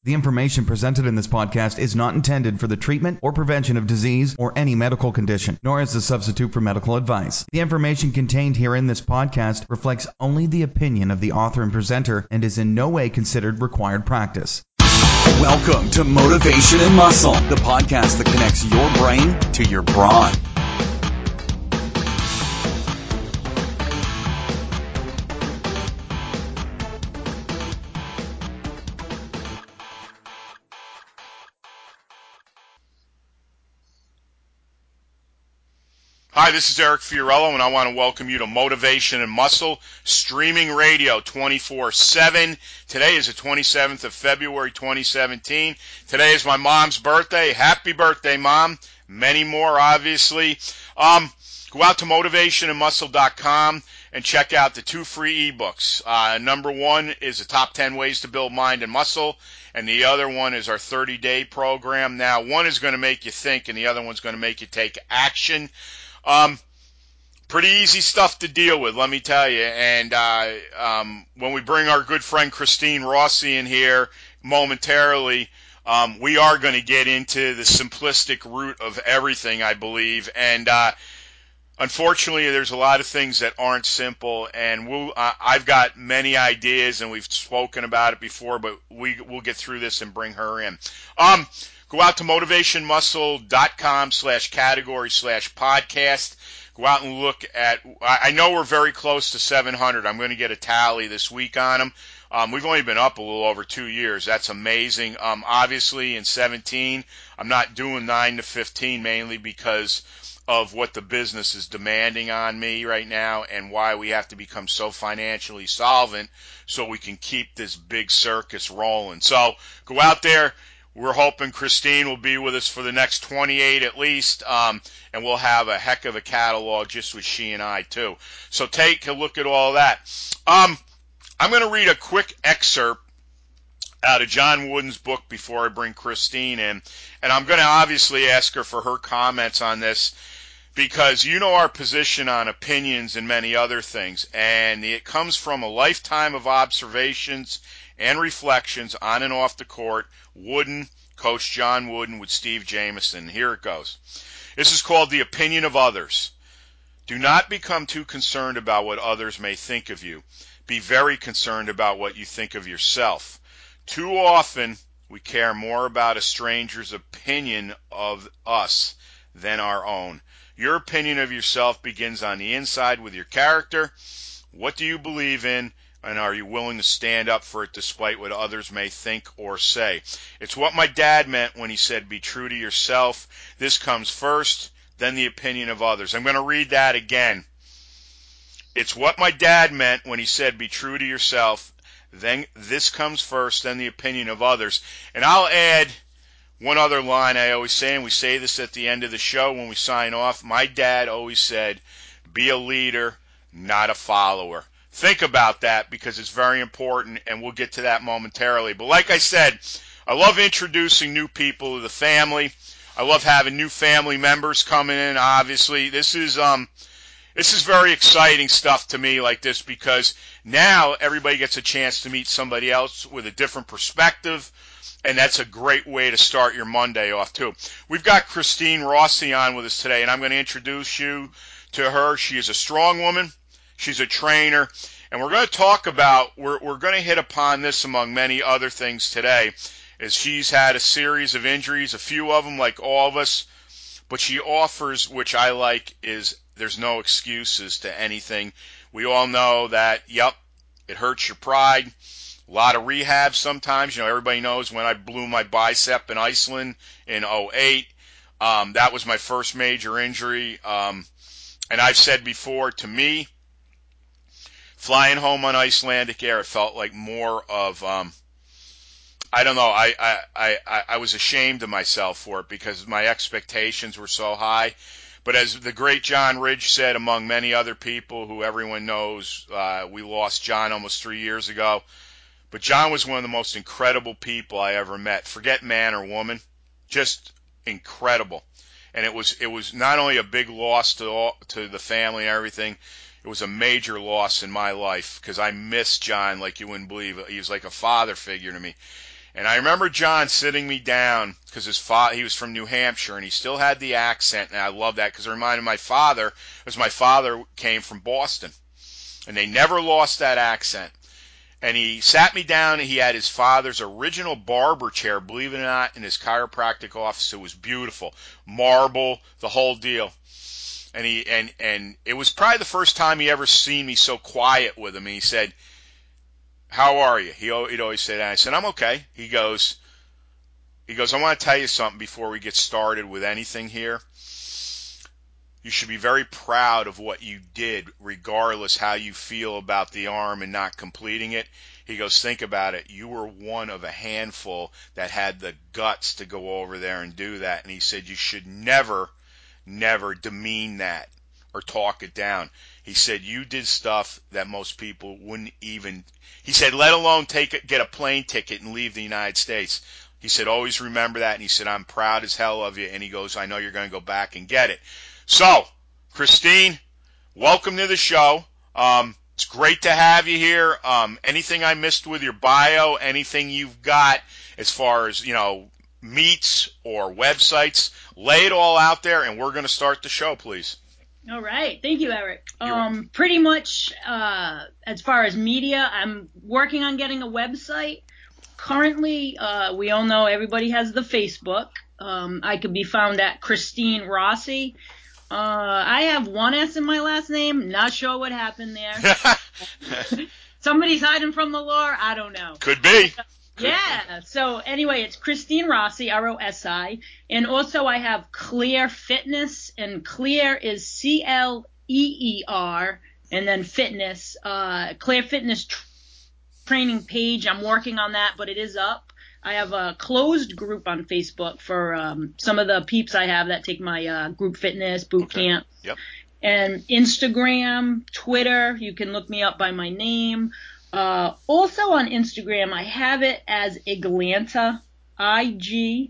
The information presented in this podcast is not intended for the treatment or prevention of disease or any medical condition, nor as a substitute for medical advice. The information contained here in this podcast reflects only the opinion of the author and presenter and is in no way considered required practice. Welcome to Motivation and Muscle, the podcast that connects your brain to your brawn. Hi, this is Eric Fiorillo, and I want to welcome you to Motivation and Muscle, streaming radio 24/7. Today is the 27th of February, 2017. Today is my mom's birthday. Happy birthday, Mom. Many more, obviously. Go out to motivationandmuscle.com and check out the 2 free ebooks. Number 1 is the top 10 ways to build mind and muscle, and the other one is our 30-day program. Now, one is going to make you think, and the other one's going to make you take action. Pretty easy stuff to deal with, let me tell you. And when we bring our good friend Christine Rossi in here momentarily, we are going to get into the simplistic root of everything, I believe. And unfortunately, there's a lot of things that aren't simple. And I've got many ideas, and we've spoken about it before, but we'll get through this and bring her in. Go out to motivationmuscle.com/category/podcast. Go out and look at, I know we're very close to 700. I'm going to get a tally this week on them. We've only been up a little over 2 years. That's amazing. Obviously, in 17, I'm not doing 9 to 15 mainly because of what the business is demanding on me right now and why we have to become so financially solvent so we can keep this big circus rolling. So go out there. We're hoping Christine will be with us for the next 28 at least, and we'll have a heck of a catalog just with she and I, too. So take a look at all that. I'm going to read a quick excerpt out of John Wooden's book before I bring Christine in, and I'm going to obviously ask her for her comments on this because you know our position on opinions and many other things, and it comes from a lifetime of observations and reflections on and off the court. Wooden, Coach John Wooden with Steve Jamison. Here it goes. This is called The Opinion of Others. Do not become too concerned about what others may think of you. Be very concerned about what you think of yourself. Too often, we care more about a stranger's opinion of us than our own. Your opinion of yourself begins on the inside with your character. What do you believe in? And are you willing to stand up for it despite what others may think or say? It's what my dad meant when he said, be true to yourself. This comes first, then the opinion of others. I'm going to read that again. It's what my dad meant when he said, be true to yourself. Then this comes first, then the opinion of others. And I'll add one other line I always say, and we say this at the end of the show when we sign off. My dad always said, be a leader, not a follower. Think about that because it's very important, and we'll get to that momentarily. But like I said, I love introducing new people to the family. I love having new family members coming in, obviously. This is very exciting stuff to me like this because now everybody gets a chance to meet somebody else with a different perspective, and that's a great way to start your Monday off, too. We've got Christine Rossi on with us today, and I'm going to introduce you to her. She is a strong woman. She's a trainer, and we're going to talk about, we're going to hit upon this among many other things today, as she's had a series of injuries, a few of them like all of us, but she offers, which I like, is there's no excuses to anything. We all know that, yep, it hurts your pride. A lot of rehab sometimes. You know, everybody knows when I blew my bicep in Iceland in 2008. That was my first major injury. And I've said before, to me, flying home on Icelandic Air, it felt like more of, I don't know, I was ashamed of myself for it because my expectations were so high. But as the great John Ridge said, among many other people who everyone knows, we lost John almost 3 years ago. But John was one of the most incredible people I ever met. Forget man or woman, just incredible. And it was not only a big loss to the family and everything, it was a major loss in my life because I miss John like you wouldn't believe. He was like a father figure to me. And I remember John sitting me down because he was from New Hampshire and he still had the accent, and I love that because it reminded my father, because my father came from Boston, and they never lost that accent. And he sat me down, and he had his father's original barber chair, believe it or not, in his chiropractic office. It was beautiful. Marble, the whole deal. And it was probably the first time he ever seen me so quiet with him. And he said, "How are you?" He'd always say that. I said, "I'm okay." He goes, "I want to tell you something before we get started with anything here. You should be very proud of what you did, regardless how you feel about the arm and not completing it." He goes, "Think about it. You were one of a handful that had the guts to go over there and do that." And he said, "You should never demean that or talk it down." He said, "You did stuff that most people wouldn't even," he said, "let alone get a plane ticket and leave the United States." He said, "Always remember that." And he said, "I'm proud as hell of you." And he goes, "I know you're going to go back and get it." So, Christine, welcome to the show. It's great to have you here. Anything I missed with your bio, anything you've got as far as, meets or websites, lay it all out there, and we're going to start the show, please. All right. Thank you, Eric. Pretty much as far as media, I'm working on getting a website. Currently, we all know everybody has the Facebook. I could be found at Christine Rossi. I have one S in my last name. Not sure what happened there. Somebody's hiding from the law. I don't know. Could be. Yeah. So anyway, it's Christine Rossi, Rossi. And also I have Clear Fitness, and Clear is Cleer, and then fitness. Clear Fitness training page. I'm working on that, but it is up. I have a closed group on Facebook for some of the peeps I have that take my group fitness boot camp. Yep. And Instagram, Twitter, you can look me up by my name. Also on Instagram, I have it as Iglanta, Iglanta.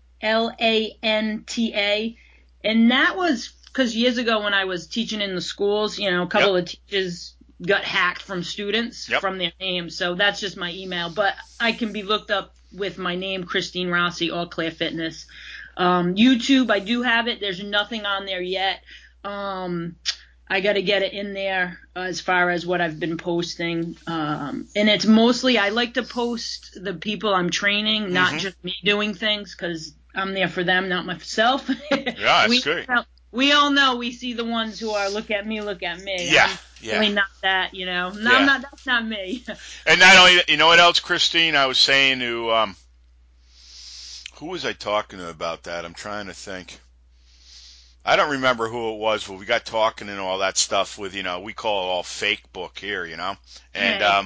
And that was because years ago when I was teaching in the schools, a couple of teachers got hacked from students from their names. So that's just my email. But I can be looked up with my name, Christine Rossi, or Clear Fitness. YouTube, I do have it. There's nothing on there yet. I got to get it in there as far as what I've been posting. And it's mostly, I like to post the people I'm training, not just me doing things, because I'm there for them, not myself. Yeah, that's great. We all know we see the ones who are look at me. Yeah. I'm really not that, No, I'm not, that's not me. And not only, you know what else, Christine? I was saying to, who was I talking to about that? I'm trying to think. I don't remember who it was, but we got talking and all that stuff with, we call it all fake book here, And,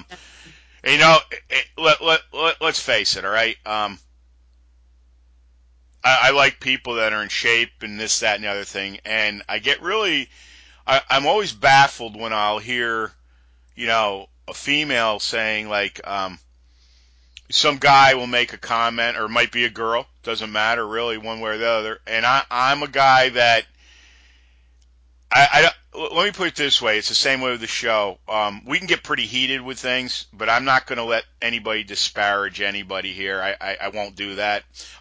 let's face it, all right? I like people that are in shape and this, that, and the other thing. And I get really, I'm always baffled when I'll hear, a female saying like, some guy will make a comment, or it might be a girl, doesn't matter really one way or the other. And I'm a guy that, let me put it this way. It's the same way with the show. We can get pretty heated with things, but I'm not going to let anybody disparage anybody here. I won't do that.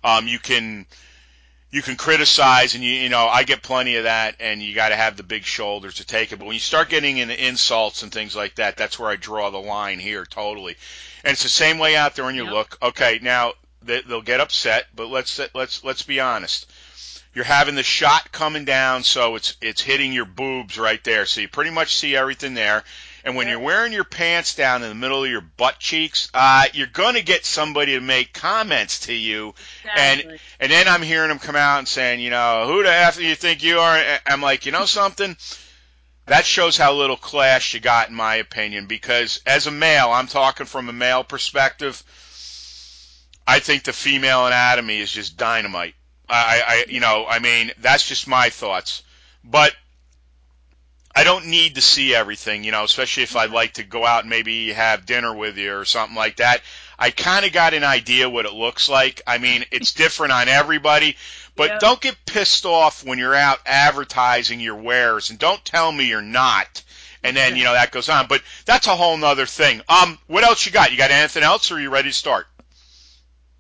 You can criticize, and I get plenty of that, and you got to have the big shoulders to take it. But when you start getting into insults and things like that, that's where I draw the line here totally. And it's the same way out there when you look. Okay, now they'll get upset, but let's be honest. You're having the shot coming down, so it's hitting your boobs right there. So you pretty much see everything there. And when you're wearing your pants down in the middle of your butt cheeks, you're going to get somebody to make comments to you. Exactly. And then I'm hearing them come out and saying, who the F do you think you are? I'm like, something? That shows how little class you got, in my opinion, because as a male, I'm talking from a male perspective, I think the female anatomy is just dynamite. That's just my thoughts. But I don't need to see everything, especially if I'd like to go out and maybe have dinner with you or something like that. I kind of got an idea what it looks like. I mean, it's different on everybody, but don't get pissed off when you're out advertising your wares, and don't tell me you're not. And then, that goes on. But that's a whole nother thing. What else you got? You got anything else, or are you ready to start?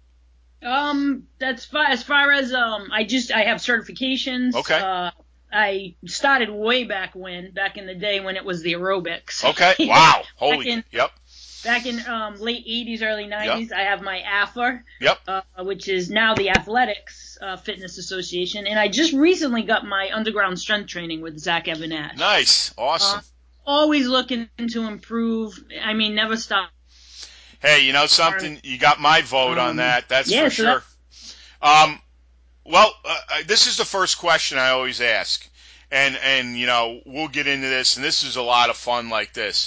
That's far as I have certifications. Okay. I started way back in the day when it was the aerobics. Okay. Wow. Yep. Back in late 80s, early 90s, yep. I have my AFA, yep. Which is now the Athletics Fitness Association, and I just recently got my underground strength training with Zach Evan-Ash. Nice. Awesome. Always looking to improve. I mean, never stop. Hey, you know something? You got my vote on that. That's for sure. This is the first question I always ask, and you know we'll get into this, and this is a lot of fun like this.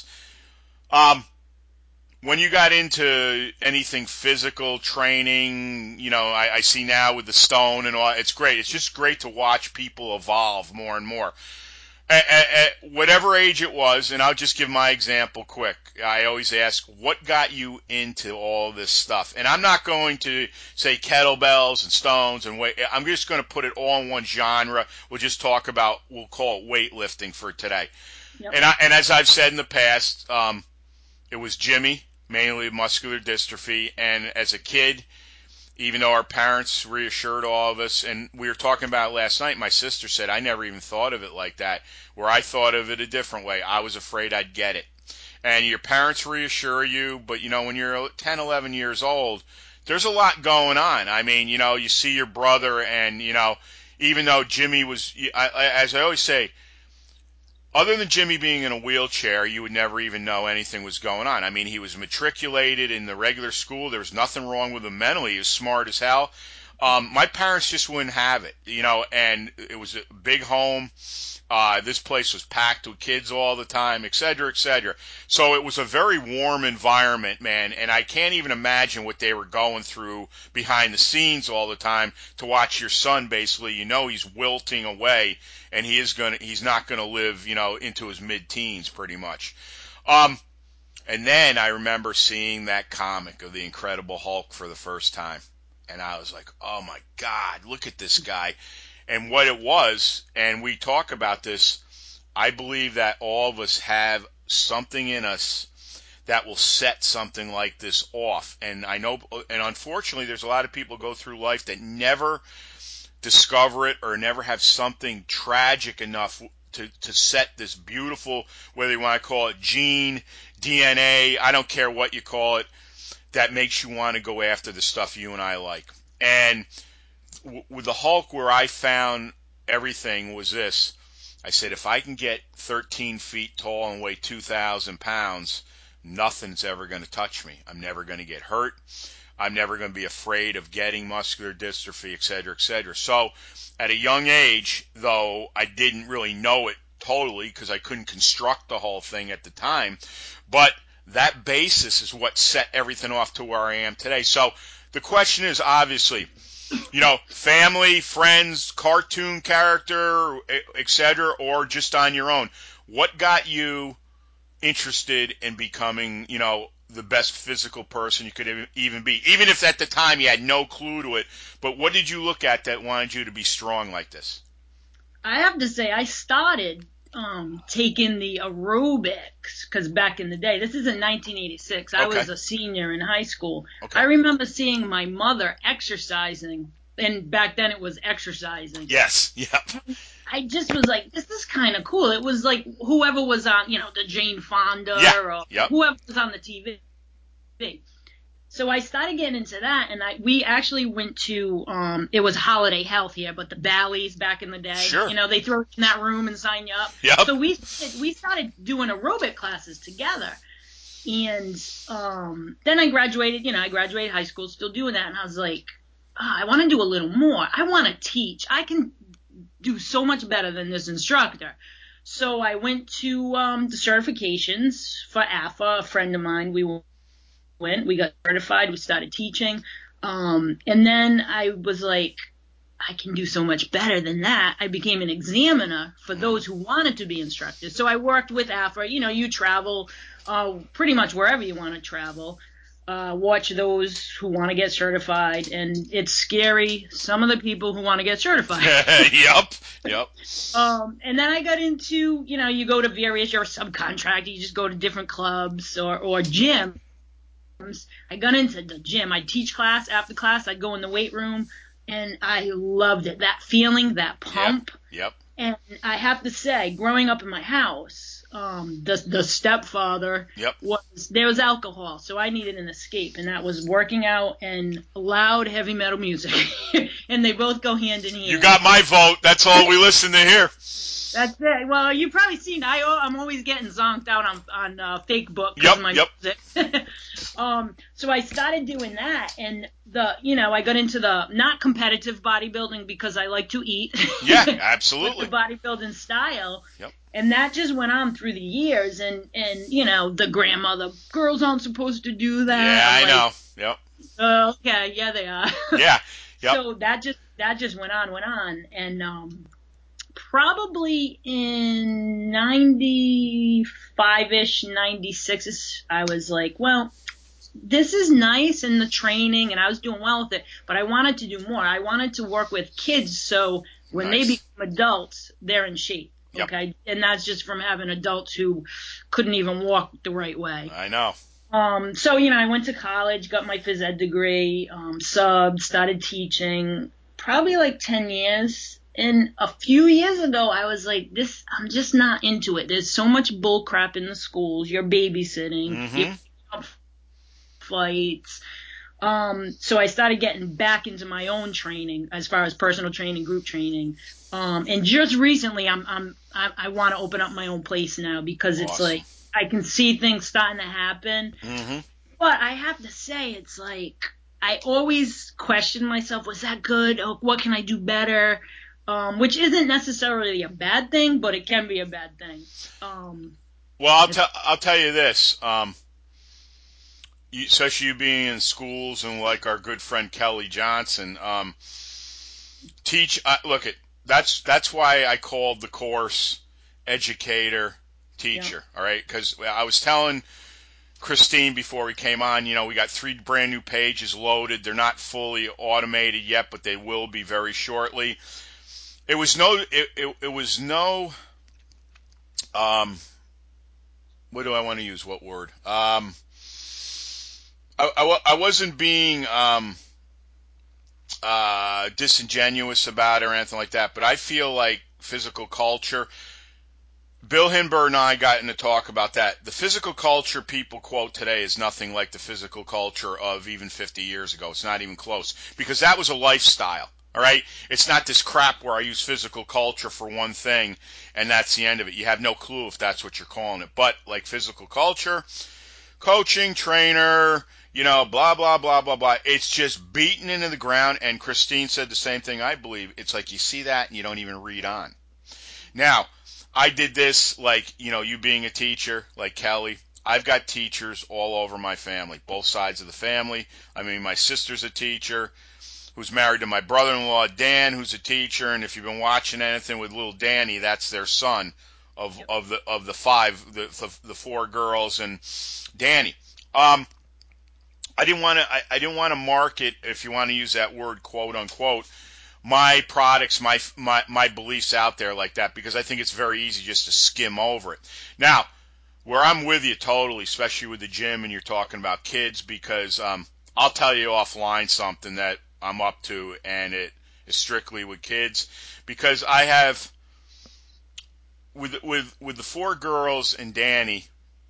When you got into anything physical training, you know, I see now with the Stone and all, it's great. It's just great to watch people evolve more and more. At whatever age it was, and I'll just give my example quick. I always ask, what got you into all this stuff? And I'm not going to say kettlebells and stones and weight. I'm just going to put it all in one genre. We'll just talk about, we'll call it weightlifting for today. Yep. And as I've said in the past, it was Jimmy, mainly muscular dystrophy, and as a kid, even though our parents reassured all of us, and we were talking about it last night, my sister said, I never even thought of it like that, where I thought of it a different way. I was afraid I'd get it. And your parents reassure you, but, you know, when you're 10, 11 years old, there's a lot going on. I mean, you know, you see your brother, and, you know, even though Jimmy was, as I always say, other than Jimmy being in a wheelchair, you would never even know anything was going on. I mean, he was matriculated in the regular school. There was nothing wrong with him mentally. He was smart as hell. My parents just wouldn't have it, you know, and it was a big home. This place was packed with kids all the time, et cetera, et cetera. So it was a very warm environment, man, and I can't even imagine what they were going through behind the scenes all the time to watch your son basically, you know, he's wilting away, and he's not gonna live, you know, into his mid-teens pretty much. And then I remember seeing that comic of the Incredible Hulk for the first time, and I was like, oh my God, look at this guy. And what it was, and we talk about this, I believe that all of us have something in us that will set something like this off. And I know, and unfortunately, there's a lot of people go through life that never discover it or never have something tragic enough to set this beautiful, whether you want to call it gene, DNA, I don't care what you call it, that makes you want to go after the stuff you and I like. And with the Hulk, where I found everything was this. I said, if I can get 13 feet tall and weigh 2,000 pounds, nothing's ever going to touch me. I'm never going to get hurt. I'm never going to be afraid of getting muscular dystrophy, et cetera, et cetera. So at a young age, though I didn't really know it totally because I couldn't construct the whole thing at the time, but that basis is what set everything off to where I am today. So the question is obviously, you know, family, friends, cartoon character, etc., or just on your own. What got you interested in becoming, you know, the best physical person you could even be? Even if at the time you had no clue to it, but what did you look at that wanted you to be strong like this? I have to say, I started taking the aerobics, because back in the day, this is in 1986, I was a senior in high school. Okay. I remember seeing my mother exercising, and back then it was exercising. Yes, yep. I just was like, this is kind of cool. It was like whoever was on, you know, the Jane Fonda or whoever was on the TV. So I started getting into that, and we actually went to, it was Holiday Health here, but the Bally's back in the day. Sure. You know, they throw you in that room and sign you up. Yep. So we started doing aerobic classes together. And then I graduated high school, still doing that, and I was like, I want to do a little more. I want to teach. I can do so much better than this instructor. So I went to the certifications for AFA. A friend of mine, we got certified, we started teaching, and then I was like, I can do so much better than that. I became an examiner for those who wanted to be instructors. So I worked with AFA. You know, you travel pretty much wherever you want to travel, watch those who want to get certified, and it's scary, some of the people who want to get certified. Yep. And then I got into, you know, you go to various, you're a subcontractor, you just go to different clubs or gyms. I got into the gym. I'd teach class. After class, I'd go in the weight room, and I loved it. That feeling, that pump. Yep. And I have to say, growing up in my house, the stepfather there was alcohol, so I needed an escape, and that was working out and loud heavy metal music, and they both go hand in hand. You got my vote. That's all we listen to here. That's it. Well, you've probably seen I'm always getting zonked out on fake book because of my music. So I started doing that, and I got into the not competitive bodybuilding because I like to eat. Yeah, absolutely. But the bodybuilding style. Yep. And that just went on through the years, and the grandmother, girls aren't supposed to do that. Yeah, I know. Yep. Okay, yeah, they are. Yeah. Yep. So that just went on, and probably in 95-ish, 96, I was like, well, this is nice in the training, and I was doing well with it, but I wanted to do more. I wanted to work with kids, so when they become adults, they're in shape. Yep. Okay, and that's just from having adults who couldn't even walk the right way. I know. So I went to college, got my phys ed degree, subbed, started teaching, probably like 10 years. And a few years ago, I was like, I'm just not into it. There's so much bull crap in the schools. You're babysitting, you're fights. So I started getting back into my own training as far as personal training, group training. And just recently, I want to open up my own place now because it's like I can see things starting to happen. Mm-hmm. But I have to say, it's like I always question myself: was that good? What can I do better? Which isn't necessarily a bad thing, but it can be a bad thing. Well, I'll tell you this. Especially you being in schools and like our good friend Kelly Johnson, that's why I called the course educator teacher. Yeah. All right. Cause I was telling Christine before we came on, we got 3 brand new pages loaded. They're not fully automated yet, but they will be very shortly. It was no, what do I want to use? What word? I wasn't being disingenuous about it or anything like that, but I feel like physical culture. Bill Hinberg and I got into talk about that. The physical culture people quote today is nothing like the physical culture of even 50 years ago. It's not even close because that was a lifestyle. All right? It's not this crap where I use physical culture for one thing and that's the end of it. You have no clue if that's what you're calling it. But like physical culture, coaching, trainer, blah, blah, blah, blah, blah. It's just beaten into the ground. And Christine said the same thing, I believe. It's like you see that and you don't even read on. Now, I did this like, you being a teacher, like Kelly. I've got teachers all over my family, both sides of the family. I mean, my sister's a teacher who's married to my brother-in-law, Dan, who's a teacher. And if you've been watching anything with little Danny, that's their son of the 5, the 4 girls and Danny. I didn't want to market, if you want to use that word, quote unquote, my products, my beliefs out there like that, because I think it's very easy just to skim over it. Now, where I'm with you totally, especially with the gym and you're talking about kids, because I'll tell you offline something that I'm up to, and it is strictly with kids, because I have with the 4 girls and Danny.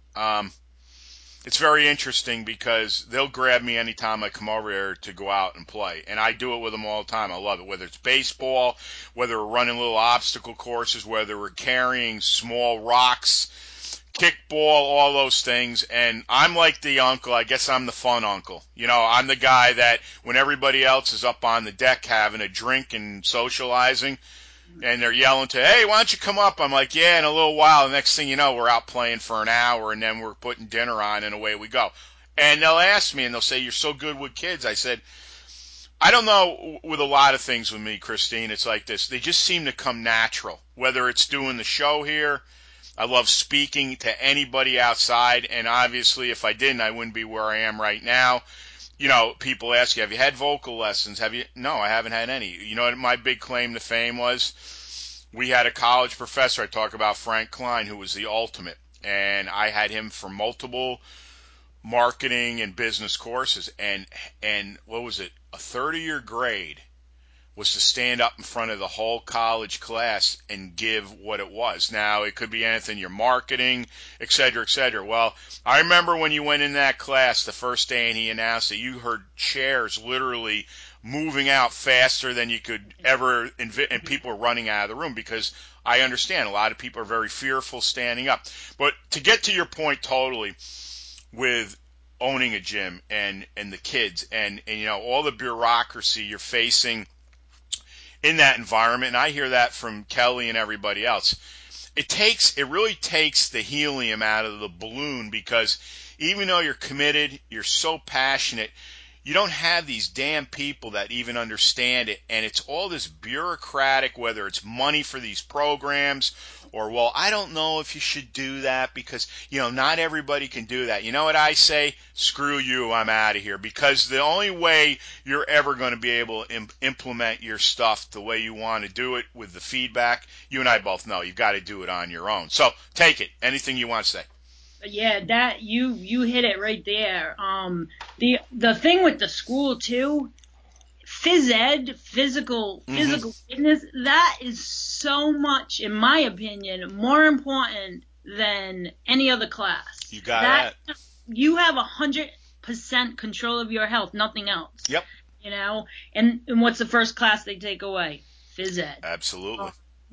It's very interesting because they'll grab me anytime I come over here to go out and play. And I do it with them all the time. I love it. Whether it's baseball, whether we're running little obstacle courses, whether we're carrying small rocks, kickball, all those things. And I'm like the uncle. I guess I'm the fun uncle. I'm the guy that when everybody else is up on the deck having a drink and socializing, and they're yelling to, hey, why don't you come up? I'm like, yeah, in a little while. The next thing you know, we're out playing for an hour, and then we're putting dinner on, and away we go. And they'll ask me, and they'll say, you're so good with kids. I said, I don't know, with a lot of things with me, Christine, it's like this. They just seem to come natural, whether it's doing the show here. I love speaking to anybody outside, and obviously if I didn't, I wouldn't be where I am right now. People ask you, have you had vocal lessons? No, I haven't had any. You know what my big claim to fame was? We had a college professor, I talk about Frank Klein, who was the ultimate. And I had him for multiple marketing and business courses, and what was it? A third of your grade was to stand up in front of the whole college class and give what it was. Now, it could be anything, your marketing, et cetera, et cetera. Well, I remember when you went in that class the first day and he announced that you heard chairs literally moving out faster than you could ever envision, and people were running out of the room, because I understand a lot of people are very fearful standing up. But to get to your point totally with owning a gym and the kids and all the bureaucracy you're facing in that environment, and I hear that from Kelly and everybody else. It really takes the helium out of the balloon, because even though you're committed, you're so passionate, you don't have these damn people that even understand it, and it's all this bureaucratic, whether it's money for these programs or, well, I don't know if you should do that because, not everybody can do that. You know what I say? Screw you, I'm out of here, because the only way you're ever going to be able to implement your stuff the way you want to do it with the feedback, you and I both know you've got to do it on your own. So take it. Anything you want to say? Yeah, that you hit it right there. The thing with the school too, phys ed, physical fitness, that is so much, in my opinion, more important than any other class. You got that. You have 100% control of your health, nothing else. Yep. And what's the first class they take away? Phys ed. Absolutely.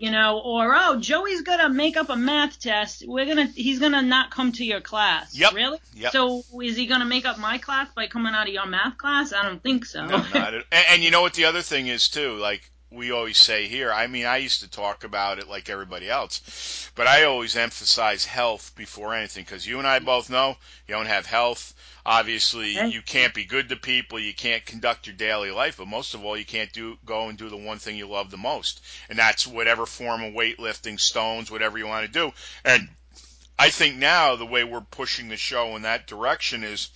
Or Joey's gonna make up a math test. He's gonna not come to your class. Yep. Really? Yep. So is he gonna make up my class by coming out of your math class? I don't think so. No, not at all. And you know what the other thing is too? Like we always say here. I mean, I used to talk about it like everybody else, but I always emphasize health before anything, because you and I both know you don't have health. Obviously, you can't be good to people. You can't conduct your daily life. But most of all, you can't go and do the one thing you love the most. And that's whatever form of weightlifting, stones, whatever you want to do. And I think now the way we're pushing the show in that direction is,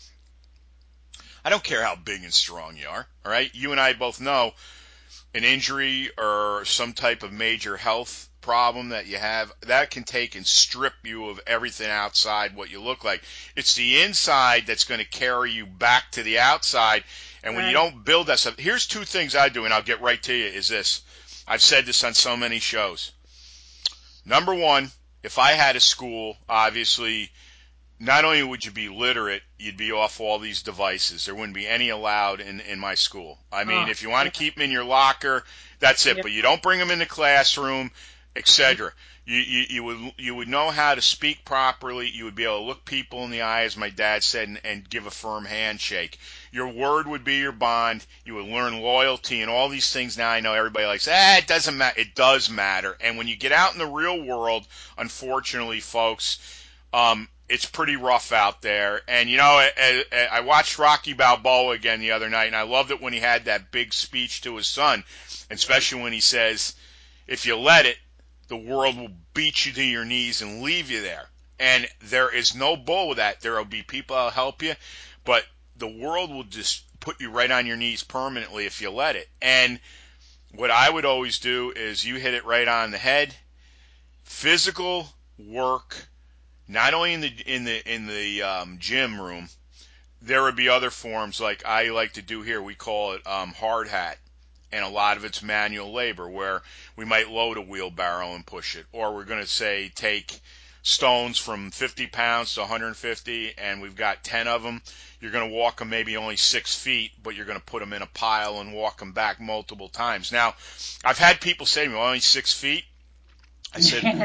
I don't care how big and strong you are. All right. You and I both know an injury or some type of major health problem that you have, that can take and strip you of everything outside what you look like. It's the inside that's going to carry you back to the outside. And when you don't build that stuff, here's two things I do, and I'll get right to you, is this. I've said this on so many shows. Number one, if I had a school, obviously, not only would you be literate, you'd be off all these devices. There wouldn't be any allowed in my school. I mean, if you want to keep them in your locker, that's it. But you don't bring them in the classroom, etc. You would know how to speak properly. You would be able to look people in the eye, as my dad said, and give a firm handshake. Your word would be your bond. You would learn loyalty and all these things. Now I know everybody likes, it doesn't matter. It does matter. And when you get out in the real world, unfortunately, folks, it's pretty rough out there. And, I watched Rocky Balboa again the other night, and I loved it when he had that big speech to his son, especially when he says, if you let it, the world will beat you to your knees and leave you there. And there is no bull with that. There will be people that'll help you, but the world will just put you right on your knees permanently if you let it. And what I would always do is, you hit it right on the head. Physical work, not only in the gym room, there would be other forms like I like to do here. We call it hard hat. And a lot of it's manual labor, where we might load a wheelbarrow and push it. Or we're going to say take stones from 50 pounds to 150, and we've got 10 of them. You're going to walk them maybe only 6 feet, but you're going to put them in a pile and walk them back multiple times. Now, I've had people say to me, only 6 feet? I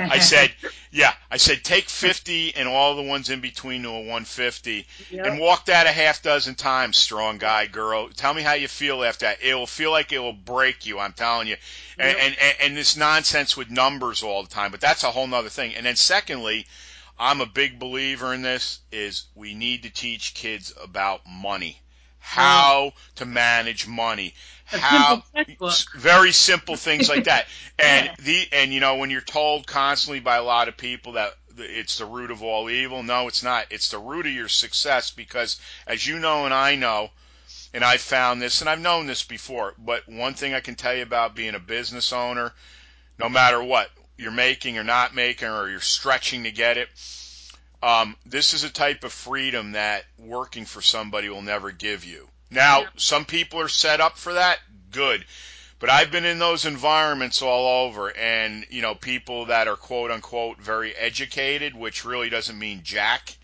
said, take 50 and all the ones in between to a 150 and walk that a half dozen times, strong guy, girl. Tell me how you feel after that. It will feel like it will break you, I'm telling you. And this nonsense with numbers all the time, but that's a whole nother thing. And then secondly, I'm a big believer in this, is we need to teach kids about money. How to manage money. Very simple things like that. And when you're told constantly by a lot of people that it's the root of all evil, no, it's not. It's the root of your success, because as you know and I know, and I've found this and I've known this before, but one thing I can tell you about being a business owner, no matter what you're making or not making, or you're stretching to get it, This is a type of freedom that working for somebody will never give you. Now, some people are set up for that. Good. But I've been in those environments all over, and, you know, people that are quote unquote very educated, which really doesn't mean jack.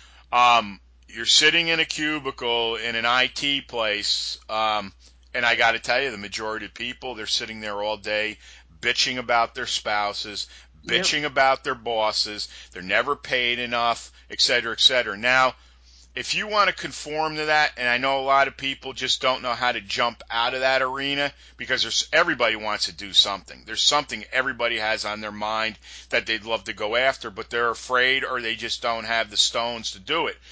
You're sitting in a cubicle in an IT place, and I got to tell you, the majority of people, they're sitting there all day bitching about their spouses, bitching about their bosses, they're never paid enough, et cetera, et cetera. Now, if you want to conform to that, and I know a lot of people just don't know how to jump out of that arena because everybody wants to do something. There's something everybody has on their mind that they'd love to go after, but they're afraid or they just don't have the stones to do it.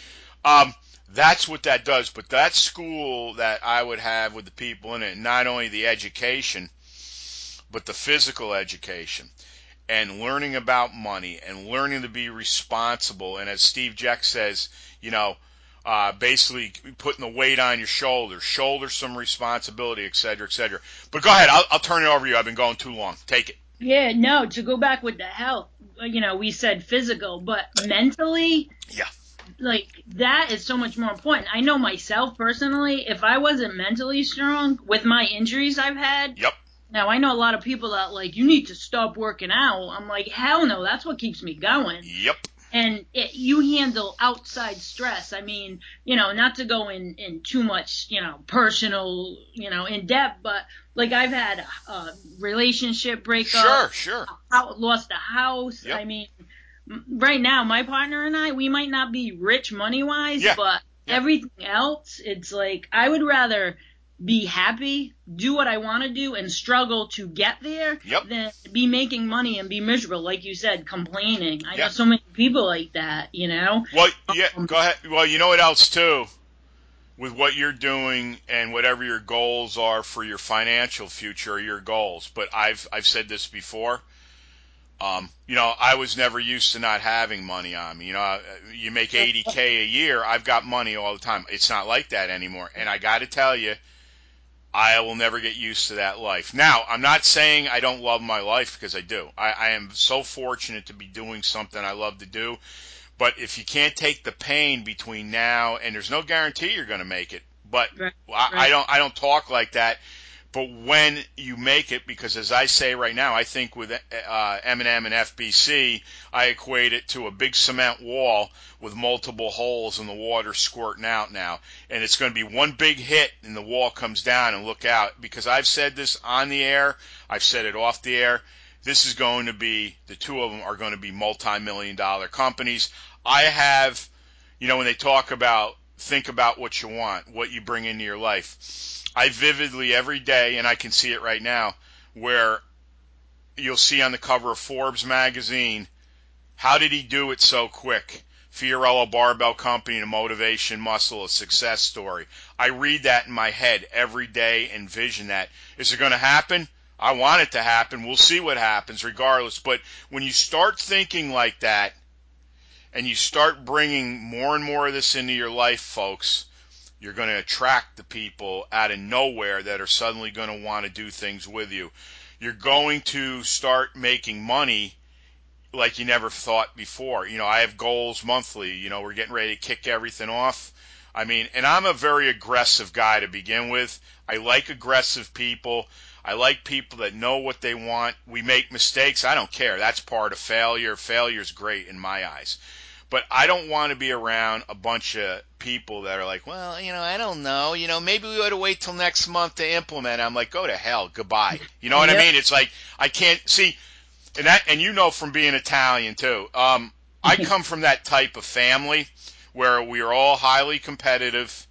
That's what that does. But that school that I would have with the people in it, not only the education, but the physical education and learning about money and learning to be responsible. And as Steve Jeck says, you know, basically putting the weight on your shoulders, shoulder some responsibility, et cetera, et cetera. But go ahead. I'll turn it over to you. I've been going too long. Take it. Yeah, no, to go back with the health, you know, we said physical, but mentally, like, that is so much more important. I know myself personally, if I wasn't mentally strong with my injuries I've had, now I know a lot of people that like, you need to stop working out. I'm like, hell no, that's what keeps me going. And you handle outside stress. I mean, you know, not to go in too much, you know, personal, you know, in depth, but like I've had a relationship breakup. Lost a house. I mean, right now, my partner and I, we might not be rich money-wise, but everything else, it's like I would rather be happy, do what I want to do, and struggle to get there than be making money and be miserable, like you said, complaining. I know so many people like that, you know? Well, go ahead. Well, you know what else, too? With what you're doing and whatever your goals are for your financial future, are your goals. But I've said this before. You know, I was never used to not having money on me. You know, you make $80K a year. I've got money all the time. It's not like that anymore. And I got to tell you, I will never get used to that life. Now, I'm not saying I don't love my life, because I do. I am so fortunate to be doing something I love to do. But if you can't take the pain between now and there's no guarantee you're going to make it. But I don't talk like that. But when you make it, because as I say right now, I think with M&M and FBC, I equate it to a big cement wall with multiple holes and the water squirting out now. And it's going to be one big hit and the wall comes down, and look out. Because I've said this on the air, I've said it off the air. This is going to be, the two of them are going to be multi-million-dollar companies. I have, you know, when they talk about, think about what you want, what you bring into your life. I vividly every day, and I can see it right now, where you'll see on the cover of Forbes magazine, how did he do it so quick? Fiorello Barbell Company, a motivation muscle, a success story. I read that in my head every day and envision that. Is it going to happen? I want it to happen. We'll see what happens regardless. But when you start thinking like that, and you start bringing more and more of this into your life, folks, you're going to attract the people out of nowhere that are suddenly going to want to do things with you. You're going to start making money like you never thought before. You know, I have goals monthly. You know, we're getting ready to kick everything off. I mean, and I'm a very aggressive guy to begin with. I like aggressive people. I like people that know what they want. We make mistakes. I don't care. That's part of failure. Failure's great in my eyes. But I don't want to be around a bunch of people that are like, well, you know, I don't know. You know, maybe we ought to wait till next month to implement. I'm like, go to hell. Goodbye. You know what I mean? It's like, I can't see. And you know from being Italian, too. I come from that type of family where we are all highly competitive.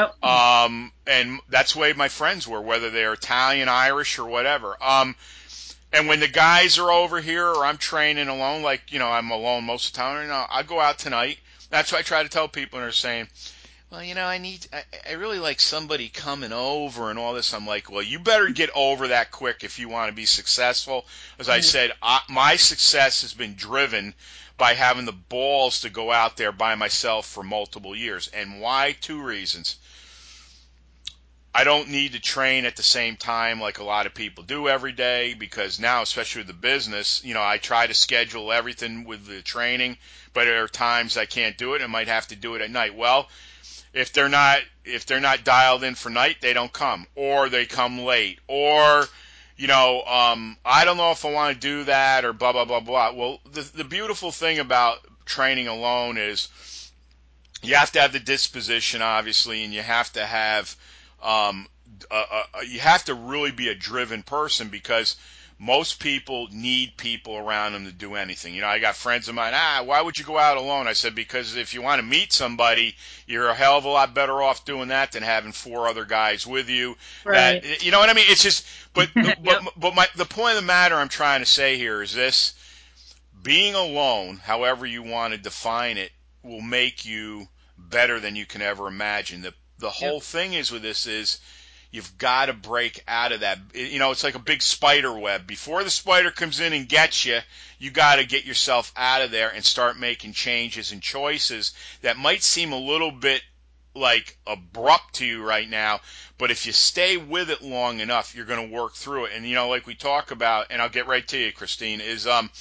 And that's the way my friends were, whether they're Italian, Irish, or whatever. And when the guys are over here or I'm training alone, like, you know, I'm alone most of the time, you know, I go out tonight. That's what I try to tell people, and they're saying, well, you know, I really like somebody coming over and all this. I'm like, well, you better get over that quick if you want to be successful. As I said, my success has been driven by having the balls to go out there by myself for multiple years. And why? Two reasons. I don't need to train at the same time like a lot of people do every day, because now, especially with the business, I try to schedule everything with the training, but there are times I can't do it and might have to do it at night. Well, if they're not dialed in for night, they don't come, or they come late, or I don't know if I want to do that, or blah blah blah blah. Well, the beautiful thing about training alone is you have to have the disposition, obviously, and you have to have you have to really be a driven person, because most people need people around them to do anything. I got friends of mine, why would you go out alone? I said, because if you want to meet somebody, you're a hell of a lot better off doing that than having 4 other guys with you. Right. That, you know what I mean? It's just, but Yep. the point of the matter I'm trying to say here is this: being alone, however you want to define it, will make you better than you can ever imagine. The whole thing is with this is you've got to break out of that. It's like a big spider web. Before the spider comes in and gets you, you got to get yourself out of there and start making changes and choices that might seem a little bit like abrupt to you right now, but if you stay with it long enough, you're going to work through it. And like we talk about, and I'll get right to you, Christine, is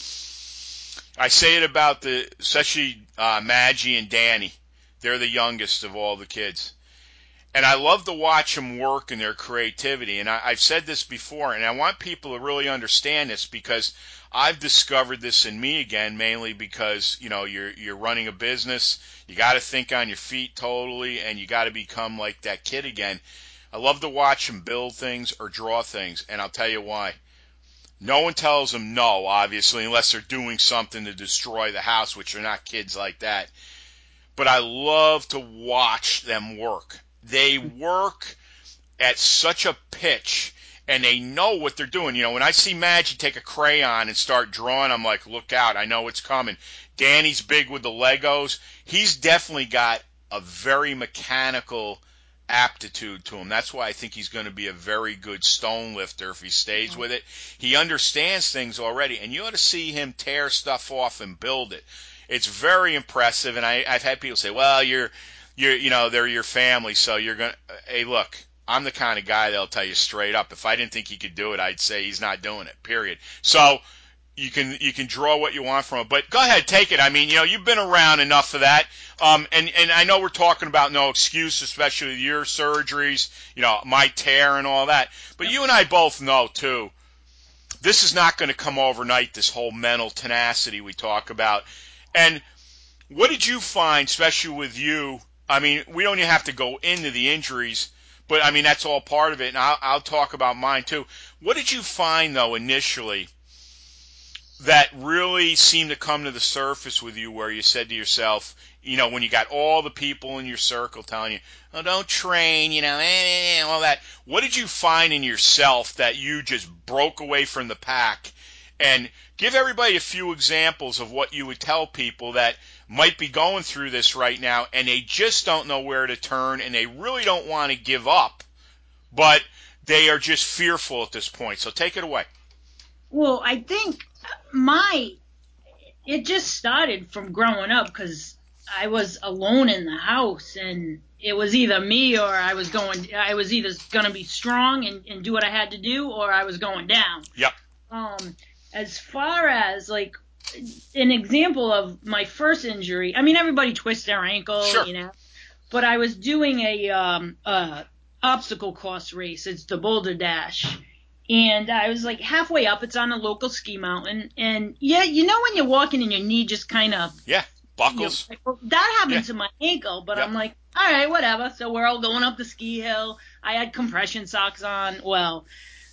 I say it about especially Maggie and Danny. They're the youngest of all the kids. And I love to watch them work in their creativity. And I've said this before, and I want people to really understand this, because I've discovered this in me again, mainly because, you're running a business. You got to think on your feet totally, and you got to become like that kid again. I love to watch them build things or draw things, and I'll tell you why. No one tells them no, obviously, unless they're doing something to destroy the house, which are not kids like that. But I love to watch them work. They work at such a pitch, and they know what they're doing. When I see Maggie take a crayon and start drawing, I'm like, look out, I know what's coming. Danny's big with the Legos. He's definitely got a very mechanical aptitude to him. That's why I think he's going to be a very good stone lifter if he stays with it. He understands things already, and you ought to see him tear stuff off and build it. It's very impressive, and I've had people say, well, they're your family, so you're going to, hey, look, I'm the kind of guy that'll tell you straight up. If I didn't think he could do it, I'd say he's not doing it, period. So you can draw what you want from it. But go ahead, take it. I mean, you've been around enough of that. And I know we're talking about no excuse, especially with your surgeries, my tear and all that. But you and I both know, too, this is not going to come overnight, this whole mental tenacity we talk about. And what did you find, especially with you? I mean, we don't even have to go into the injuries, but, I mean, that's all part of it, and I'll talk about mine, too. What did you find, though, initially that really seemed to come to the surface with you, where you said to yourself, when you got all the people in your circle telling you, oh, don't train, all that. What did you find in yourself that you just broke away from the pack? And give everybody a few examples of what you would tell people that might be going through this right now, and they just don't know where to turn, and they really don't want to give up, but they are just fearful at this point. So take it away. Well, I think it just started from growing up, because I was alone in the house, and it was either me, or I was either going to be strong and do what I had to do, or I was going down. Yep. As far as like an example of my first injury, I mean, everybody twists their ankle, sure. But I was doing a obstacle course race. It's the Boulder Dash. And I was like halfway up. It's on a local ski mountain. And yeah, when you're walking and your knee just kind of buckles. That happened to my ankle, but I'm like, all right, whatever. So we're all going up the ski hill. I had compression socks on. Well,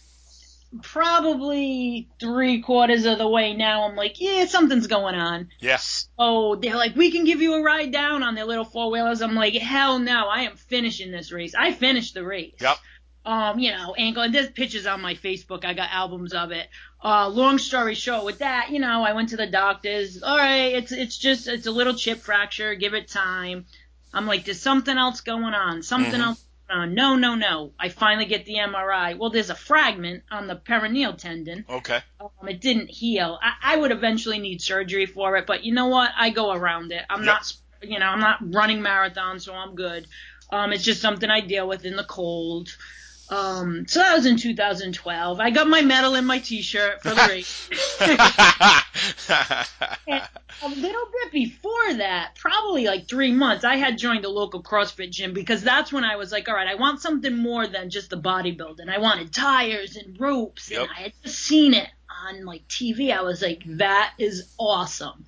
probably 3/4 of the way now, I'm like, yeah, something's going on. Yes. So they're like, we can give you a ride down on their little 4-wheelers. I'm like, hell no, I am finishing this race. I finished the race. Yep. Ankle, and there's pictures on my Facebook. I got albums of it. Long story short, with that, I went to the doctors. All right, it's a little chip fracture. Give it time. I'm like, there's something else going on. Something else. No. I finally get the MRI. Well, there's a fragment on the peroneal tendon. Okay. It didn't heal. I would eventually need surgery for it, but you know what? I go around it. I'm not running marathons, so I'm good. It's just something I deal with in the cold. So that was in 2012. I got my medal in my T-shirt for the race. And a little bit before that, probably like 3 months, I had joined a local CrossFit gym because that's when I was like, all right, I want something more than just the bodybuilding. I wanted tires and ropes, and I had just seen it on like TV. I was like, that is awesome.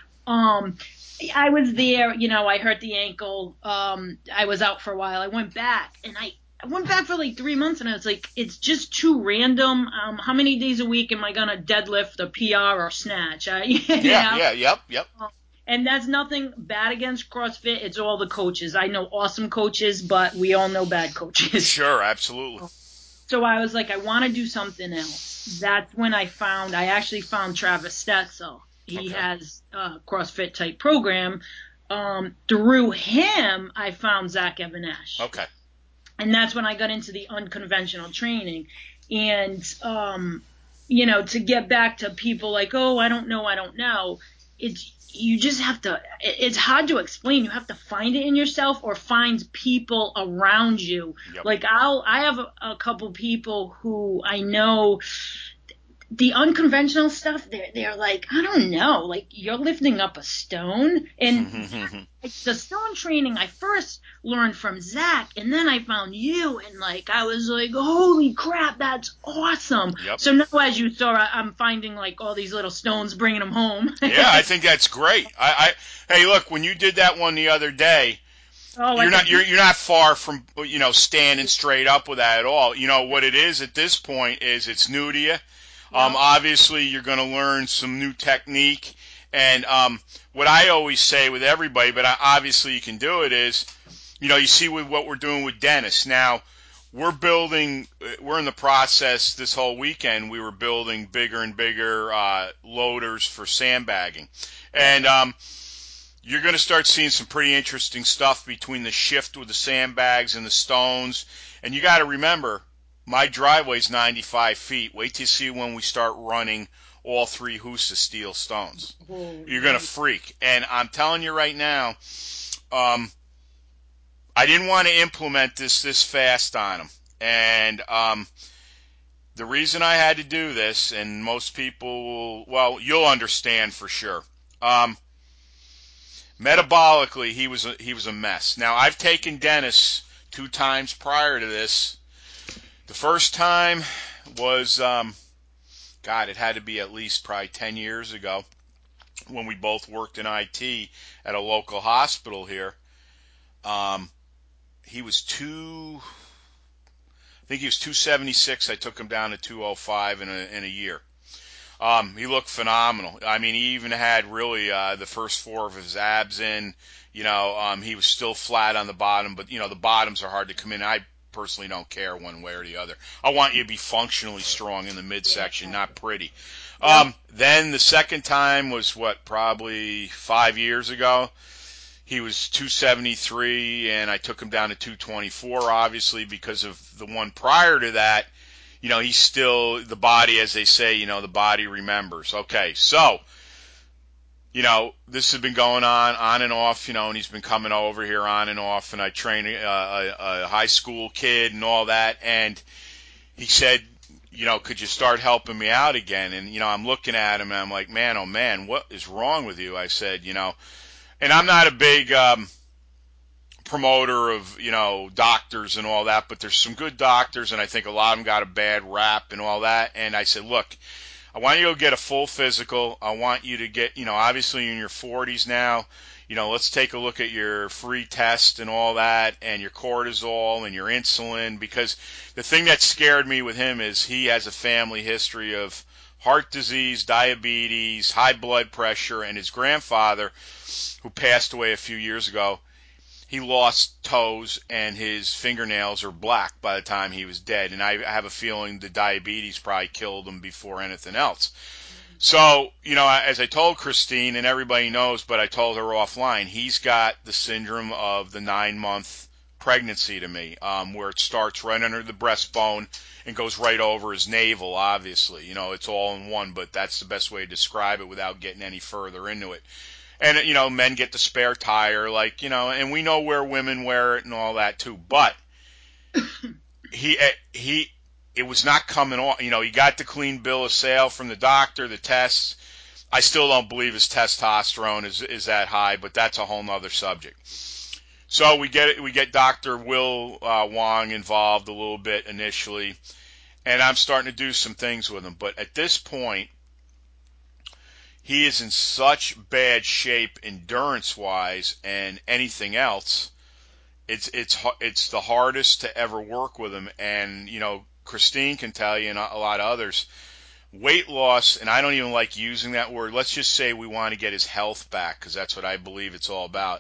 I was there, I hurt the ankle. I was out for a while. I went back, and I went back for like 3 months, and I was like, it's just too random. How many days a week am I going to deadlift or PR or snatch? Yep. And that's nothing bad against CrossFit. It's all the coaches. I know awesome coaches, but we all know bad coaches. Sure, absolutely. So I was like, I want to do something else. That's when I actually found Travis Stetzel. He has a CrossFit type program. Through him, I found Zach Even-Esh. Okay. And that's when I got into the unconventional training. And, to get back to people like, oh, I don't know. You just have to, it's hard to explain. You have to find it in yourself or find people around you. Yep. Like I have a couple people who I know, the unconventional stuff, they're like, I don't know, like you're lifting up a stone. And the stone training, I first learned from Zach, and then I found you, and like I was like, holy crap, that's awesome. Yep. So now, as you saw, I'm finding like all these little stones, bringing them home. Yeah, I think that's great. Hey, look, when you did that one the other day, you're not far from standing straight up with that at all. What it is at this point is it's new to you. Obviously, you're going to learn some new technique. And what I always say with everybody, but obviously you can do it, is, you see with what we're doing with Dennis. Now, we're in the process this whole weekend. We were building bigger and bigger loaders for sandbagging. And you're going to start seeing some pretty interesting stuff between the shift with the sandbags and the stones. And you got to remember, my driveway's 95 feet. Wait till you see when we start running all 3 Husa steel stones. You're going to freak. And I'm telling you right now, I didn't want to implement this fast on them. And the reason I had to do this, and most people you'll understand for sure. Metabolically, he was a mess. Now, I've taken Dennis 2 times prior to this. The first time was, it had to be at least probably 10 years ago when we both worked in IT at a local hospital here. He was 276. I took him down to 205 in a year. He looked phenomenal. I mean, he even had really the first 4 of his abs in. He was still flat on the bottom, but the bottoms are hard to come in. I personally don't care one way or the other. I want you to be functionally strong in the midsection, not pretty. Then the second time was probably 5 years ago. He was 273, and I took him down to 224, obviously, because of the one prior to that. He's still, the body, as they say, the body remembers. Okay, so, this has been going on and off, and he's been coming over here on and off, and I train a high school kid and all that, and he said, could you start helping me out again? And, I'm looking at him, and I'm like, man, oh man, what is wrong with you? I said, and I'm not a big promoter of, doctors and all that, but there's some good doctors, and I think a lot of them got a bad rap and all that. And I said, look, I want you to go get a full physical. I want you to get, obviously you're in your 40s now. Let's take a look at your free test and all that, and your cortisol and your insulin, because the thing that scared me with him is he has a family history of heart disease, diabetes, high blood pressure, and his grandfather, who passed away a few years ago, he lost toes and his fingernails are black by the time he was dead. And I have a feeling the diabetes probably killed him before anything else. So, as I told Christine, and everybody knows, but I told her offline, he's got the syndrome of the 9-month pregnancy to me, where it starts right under the breastbone and goes right over his navel, obviously. It's all in one, but that's the best way to describe it without getting any further into it. And, men get the spare tire, and we know where women wear it and all that too. But it was not coming on. He got the clean bill of sale from the doctor, the tests. I still don't believe his testosterone is that high, but that's a whole nother subject. So we get Dr. Will Wong involved a little bit initially, and I'm starting to do some things with him. But at this point, he is in such bad shape endurance-wise and anything else. It's the hardest to ever work with him. And, Christine can tell you and a lot of others, weight loss, and I don't even like using that word. Let's just say we want to get his health back because that's what I believe it's all about.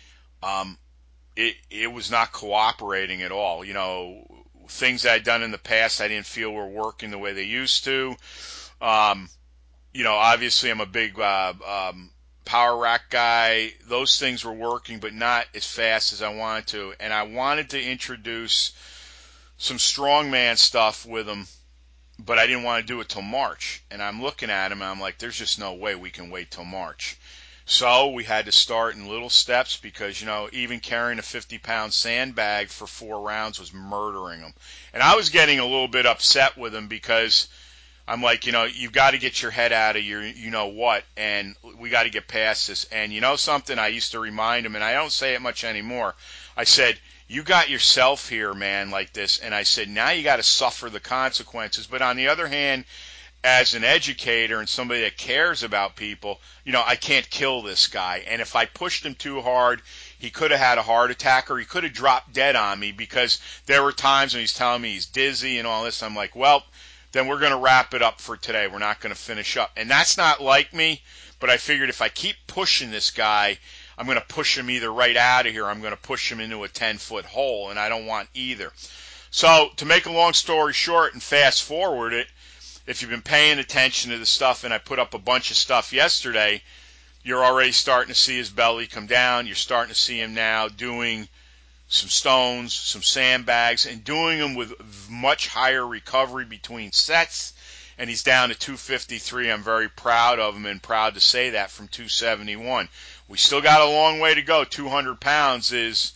It was not cooperating at all. Things I'd done in the past I didn't feel were working the way they used to. Obviously I'm a big power rack guy. Those things were working, but not as fast as I wanted to. And I wanted to introduce some strongman stuff with him, but I didn't want to do it till March. And I'm looking at him and I'm like, there's just no way we can wait till March. So we had to start in little steps because, even carrying a 50-pound sandbag for 4 rounds was murdering him. And I was getting a little bit upset with him because I'm like, you've got to get your head out of your what, and we got to get past this. And something, I used to remind him, and I don't say it much anymore. I said, you got yourself here, man, like this. And I said, now you got to suffer the consequences. But on the other hand, as an educator and somebody that cares about people, I can't kill this guy. And if I pushed him too hard, he could have had a heart attack or he could have dropped dead on me because there were times when he's telling me he's dizzy and all this. I'm like, well, then we're going to wrap it up for today. We're not going to finish up. And that's not like me, but I figured if I keep pushing this guy, I'm going to push him either right out of here, I'm going to push him into a 10-foot hole, and I don't want either. So to make a long story short and fast forward it, if you've been paying attention to the stuff, and I put up a bunch of stuff yesterday, you're already starting to see his belly come down. You're starting to see him now doing some stones, some sandbags, and doing them with much higher recovery between sets. And he's down to 253. I'm very proud of him and proud to say that from 271. We still got a long way to go. 200 pounds is,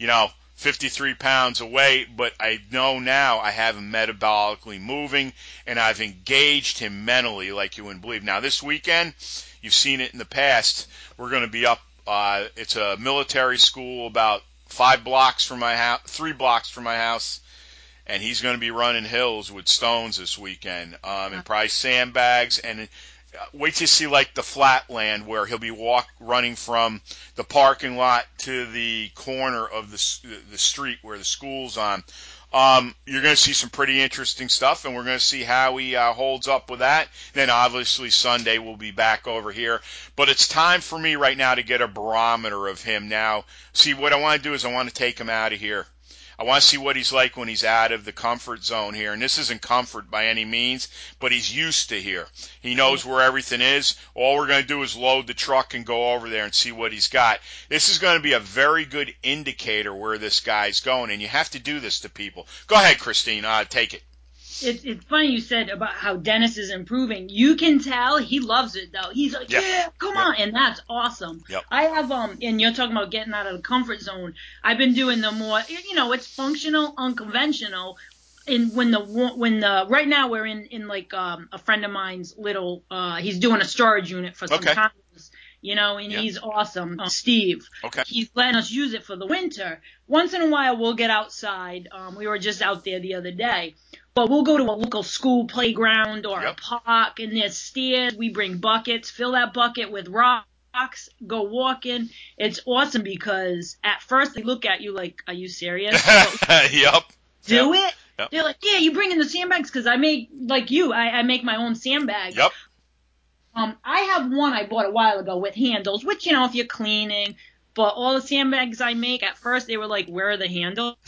53 pounds away, but I know now I have him metabolically moving, and I've engaged him mentally like you wouldn't believe. Now, this weekend, you've seen it in the past, we're going to be up, it's a military school about 3 blocks from my house, and he's going to be running hills with stones this weekend, and probably sandbags, and wait till you see like the flatland where he'll be running from the parking lot to the corner of the street where the school's on. You're going to see some pretty interesting stuff, and we're going to see how he holds up with that. Then obviously Sunday we'll be back over here. But it's time for me right now to get a barometer of him now. See, what I want to do is I want to take him out of here. I want to see what he's like when he's out of the comfort zone here. And this isn't comfort by any means, but he's used to here. He knows where everything is. All we're going to do is load the truck and go over there and see what he's got. This is going to be a very good indicator where this guy's going, and you have to do this to people. Go ahead, Christine. Take it. It's funny you said about how Dennis is improving. You can tell he loves it though. He's like, yeah, come on, and that's awesome. Yep. I have and you're talking about getting out of the comfort zone. I've been doing the more, it's functional, unconventional. And right now we're in like a friend of mine's little he's doing a storage unit for some condos, and he's awesome. Steve. Okay. He's letting us use it for the winter. Once in a while we'll get outside. We were just out there the other day. But we'll go to a local school playground or a park, and there's stairs. We bring buckets, fill that bucket with rocks, go walking. It's awesome because at first they look at you like, are you serious? Yep. Do it? Yep. They're like, yeah, you bring in the sandbags because I make, like you, I make my own sandbags. Yep. I have one I bought a while ago with handles, which, if you're cleaning. But all the sandbags I make, at first they were like, where are the handles?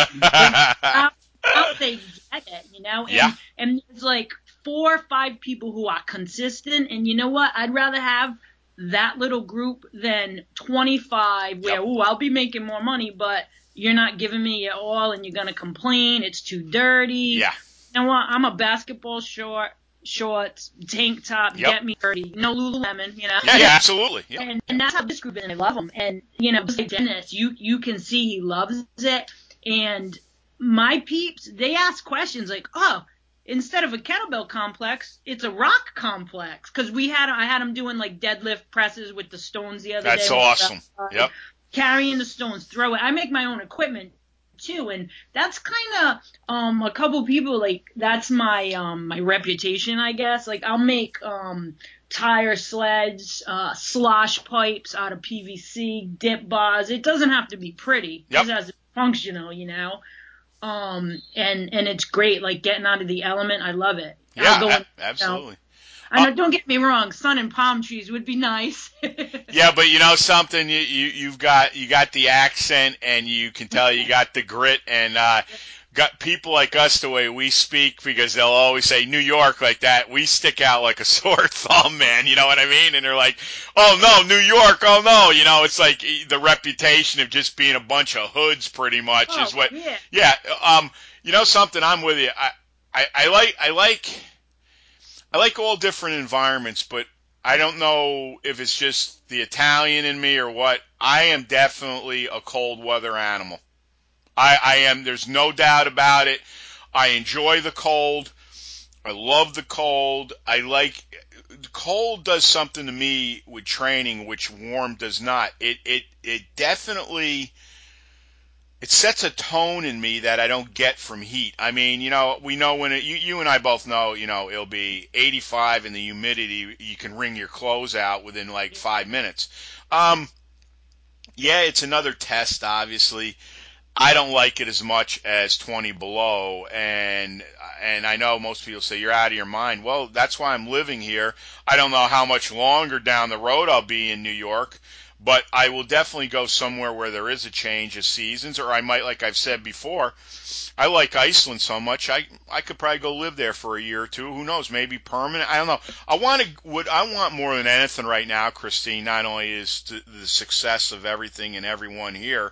How they get it, and there's like 4 or 5 people who are consistent, and you know what? I'd rather have that little group than 25 where, I'll be making more money, but you're not giving me your all, and you're gonna complain, it's too dirty. Yeah. You know what? I'm a basketball short. shorts, tank top, Yep. get me dirty. No Lululemon, Yeah, absolutely. Yep. And that's how this group is, and I love him. And, just like Dennis, you can see he loves it. And my peeps, they ask questions like, oh, instead of a kettlebell complex, it's a rock complex. Because I had him doing like deadlift presses with the stones the other day. That's awesome. Yep. Carrying the stones, throw it. I make my own equipment too, and that's kind of a couple people, like, that's my my reputation, I guess. Like, I'll make tire sleds, slosh pipes out of PVC, dip bars. It doesn't have to be pretty. Yep. It just has to be functional, and it's great, like, getting out of the element. I love it. Yeah, absolutely. I know, don't get me wrong, sun and palm trees would be nice. Yeah, but something, you've got the accent, and you can tell you got the grit, and got people like us, the way we speak, because they'll always say New York like that. We stick out like a sore thumb, man. You know what I mean? And they're like, oh no, New York, oh no. It's like the reputation of just being a bunch of hoods, pretty much, is what. Yeah. Something, I'm with you. I like all different environments, but I don't know if it's just the Italian in me or what. I am definitely a cold weather animal. I am. There's no doubt about it. I enjoy the cold. I love the cold. The cold does something to me with training, which warm does not. It definitely, it sets a tone in me that I don't get from heat. I mean, we know when you and I both know, it'll be 85 and the humidity, you can wring your clothes out within like 5 minutes. Yeah, it's another test, obviously. I don't like it as much as 20 below, and I know most people say you're out of your mind. Well, that's why I'm living here. I don't know how much longer down the road I'll be in New York, but I will definitely go somewhere where there is a change of seasons, or I might, like I've said before, I like Iceland so much, I could probably go live there for a year or two. Who knows? Maybe permanent. I don't know. What I want more than anything right now, Christine, not only is the success of everything and everyone here.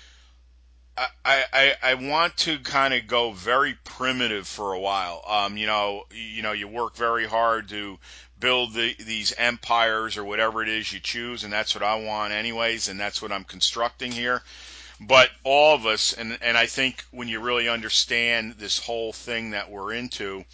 I want to kind of go very primitive for a while. You work very hard to build these empires or whatever it is you choose, and that's what I want anyways, and that's what I'm constructing here. But all of us, and I think when you really understand this whole thing that we're into,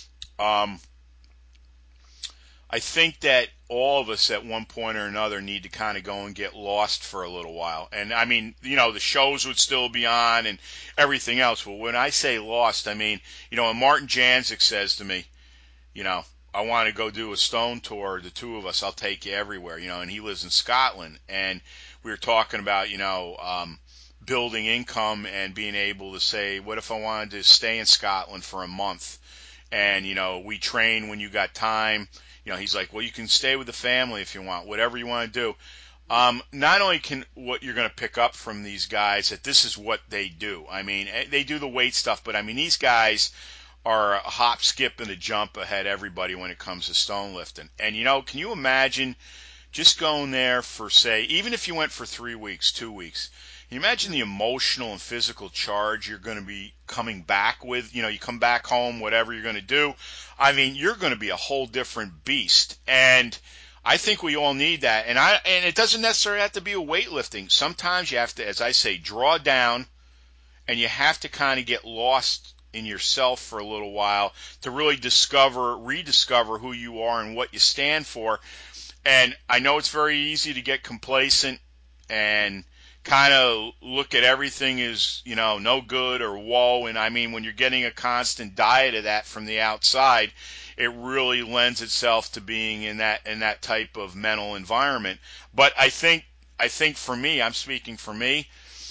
I think that all of us at one point or another need to kind of go and get lost for a little while. And I mean, the shows would still be on and everything else. But when I say lost, I mean, when Martin Janzik says to me, I want to go do a stone tour, the two of us, I'll take you everywhere, and he lives in Scotland. And we were talking about, building income and being able to say, what if I wanted to stay in Scotland for a month? And, we train when you got time. He's like, well, you can stay with the family if you want, whatever you want to do. Not only can what you're going to pick up from these guys, that this is what they do. I mean, they do the weight stuff, but I mean, these guys are a hop, skip, and a jump ahead of everybody when it comes to stone lifting. And, can you imagine just going there for, say, even if you went for 3 weeks, 2 weeks, can you imagine the emotional and physical charge you're going to be coming back with? You come back home, whatever you're going to do. I mean, you're going to be a whole different beast. And I think we all need that. And it doesn't necessarily have to be a weightlifting. Sometimes you have to, as I say, draw down, and you have to kind of get lost in yourself for a little while to really rediscover who you are and what you stand for. And I know it's very easy to get complacent and kind of look at everything as, no good or whoa. And I mean, when you're getting a constant diet of that from the outside, it really lends itself to being in that type of mental environment. But I think for me, I'm speaking for me,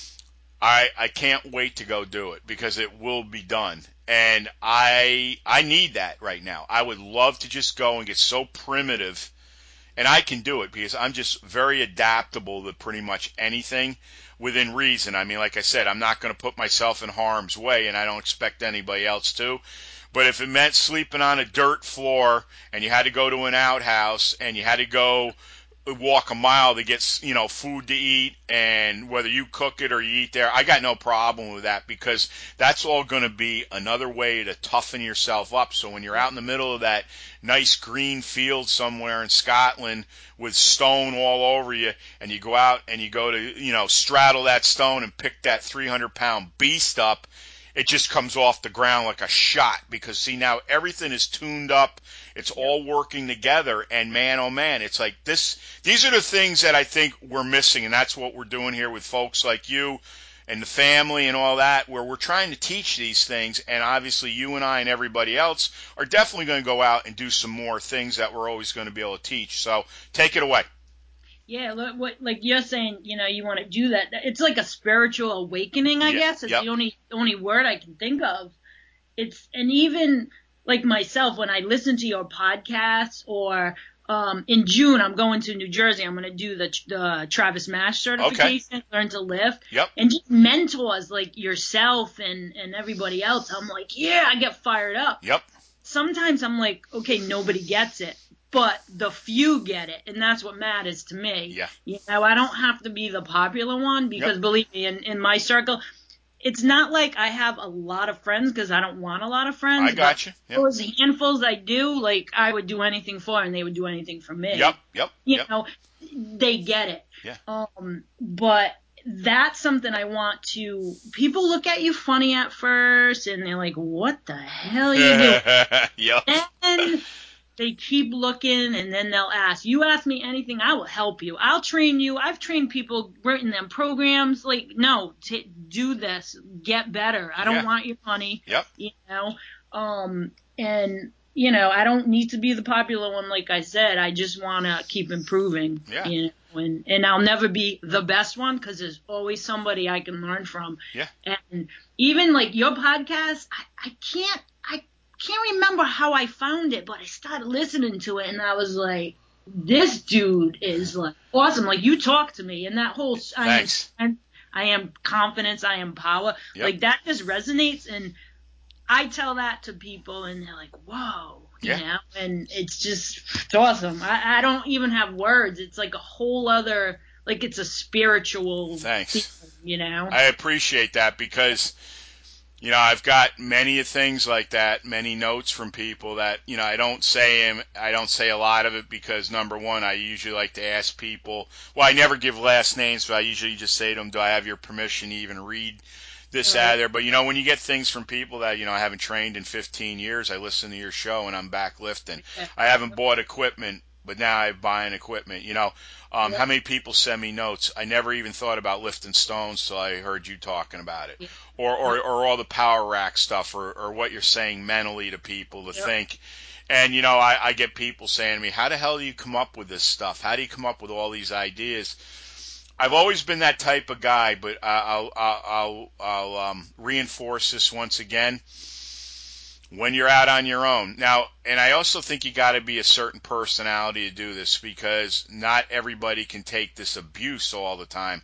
I can't wait to go do it because it will be done. And I need that right now. I would love to just go and get so primitive. And I can do it because I'm just very adaptable to pretty much anything within reason. I mean, like I said, I'm not going to put myself in harm's way, and I don't expect anybody else to. But if it meant sleeping on a dirt floor and you had to go to an outhouse and you had to go walk a mile to get, you know, food to eat, and whether you cook it or you eat there, I got no problem with that, because that's all going to be another way to toughen yourself up. So when you're out in the middle of that nice green field somewhere in Scotland with stone all over you, and you go out and you go to, you know, straddle that stone and pick that 300-pound beast up, it just comes off the ground like a shot, because see, now everything is tuned up. It's all working together, and man, oh man, it's like this. These are the things that I think we're missing, and that's what we're doing here with folks like you and the family and all that, where we're trying to teach these things. And obviously you and I and everybody else are definitely going to go out and do some more things that we're always going to be able to teach. So take it away. Yeah, what like you're saying, you know, you want to do that. It's like a spiritual awakening, I guess. It's the only word I can think of. And even like myself, when I listen to your podcasts, or in June I'm going to New Jersey. I'm going to do the Travis Mash certification, Learn to Lift, and just mentors like yourself and everybody else. I'm like, yeah, I get fired up. Sometimes I'm like, okay, nobody gets it, but the few get it, and that's what matters to me. You know, I don't have to be the popular one, because believe me, in my circle, it's not like I have a lot of friends, because I don't want a lot of friends. I got you. Those handfuls I do, like, I would do anything for, and they would do anything for me. You know, they get it. But that's something I want to. People look at you funny at first, and they're like, "What the hell are you doing?" And they keep looking, and then they'll ask. You ask me anything, I will help you. I'll train you. I've trained people, written them programs. Like, no, do this, get better. I don't want your money. You know, and you know, I don't need to be the popular one, like I said. I just want to keep improving. You know, and I'll never be the best one, because there's always somebody I can learn from. And even like your podcast, I can't remember how I found it, but I started listening to it, and I was like, this dude is like awesome. Like, you talk to me, and that whole I am confidence, I am power. Like, that just resonates, and I tell that to people, and they're like, whoa. You know, and it's awesome. I don't even have words. It's like a whole other, like, it's a spiritual thing, you know. I appreciate that, because you know, I've got many things like that, many notes from people that, you know, I don't say a lot of it, because number one, I usually like to ask people, well, I never give last names, but I usually just say to them, do I have your permission to even read this out of there? But, you know, when you get things from people that, you know, I haven't trained in 15 years, I listen to your show and I'm back lifting. I haven't bought equipment, but now I'm buying equipment, you know. How many people send me notes? I never even thought about lifting stones till I heard you talking about it. Or all the power rack stuff, or what you're saying mentally to people to think. And, you know, I get people saying to me, how the hell do you come up with this stuff? How do you come up with all these ideas? I've always been that type of guy, but I'll reinforce this once again. When you're out on your own. Now, and I also think you got to be a certain personality to do this, because not everybody can take this abuse all the time.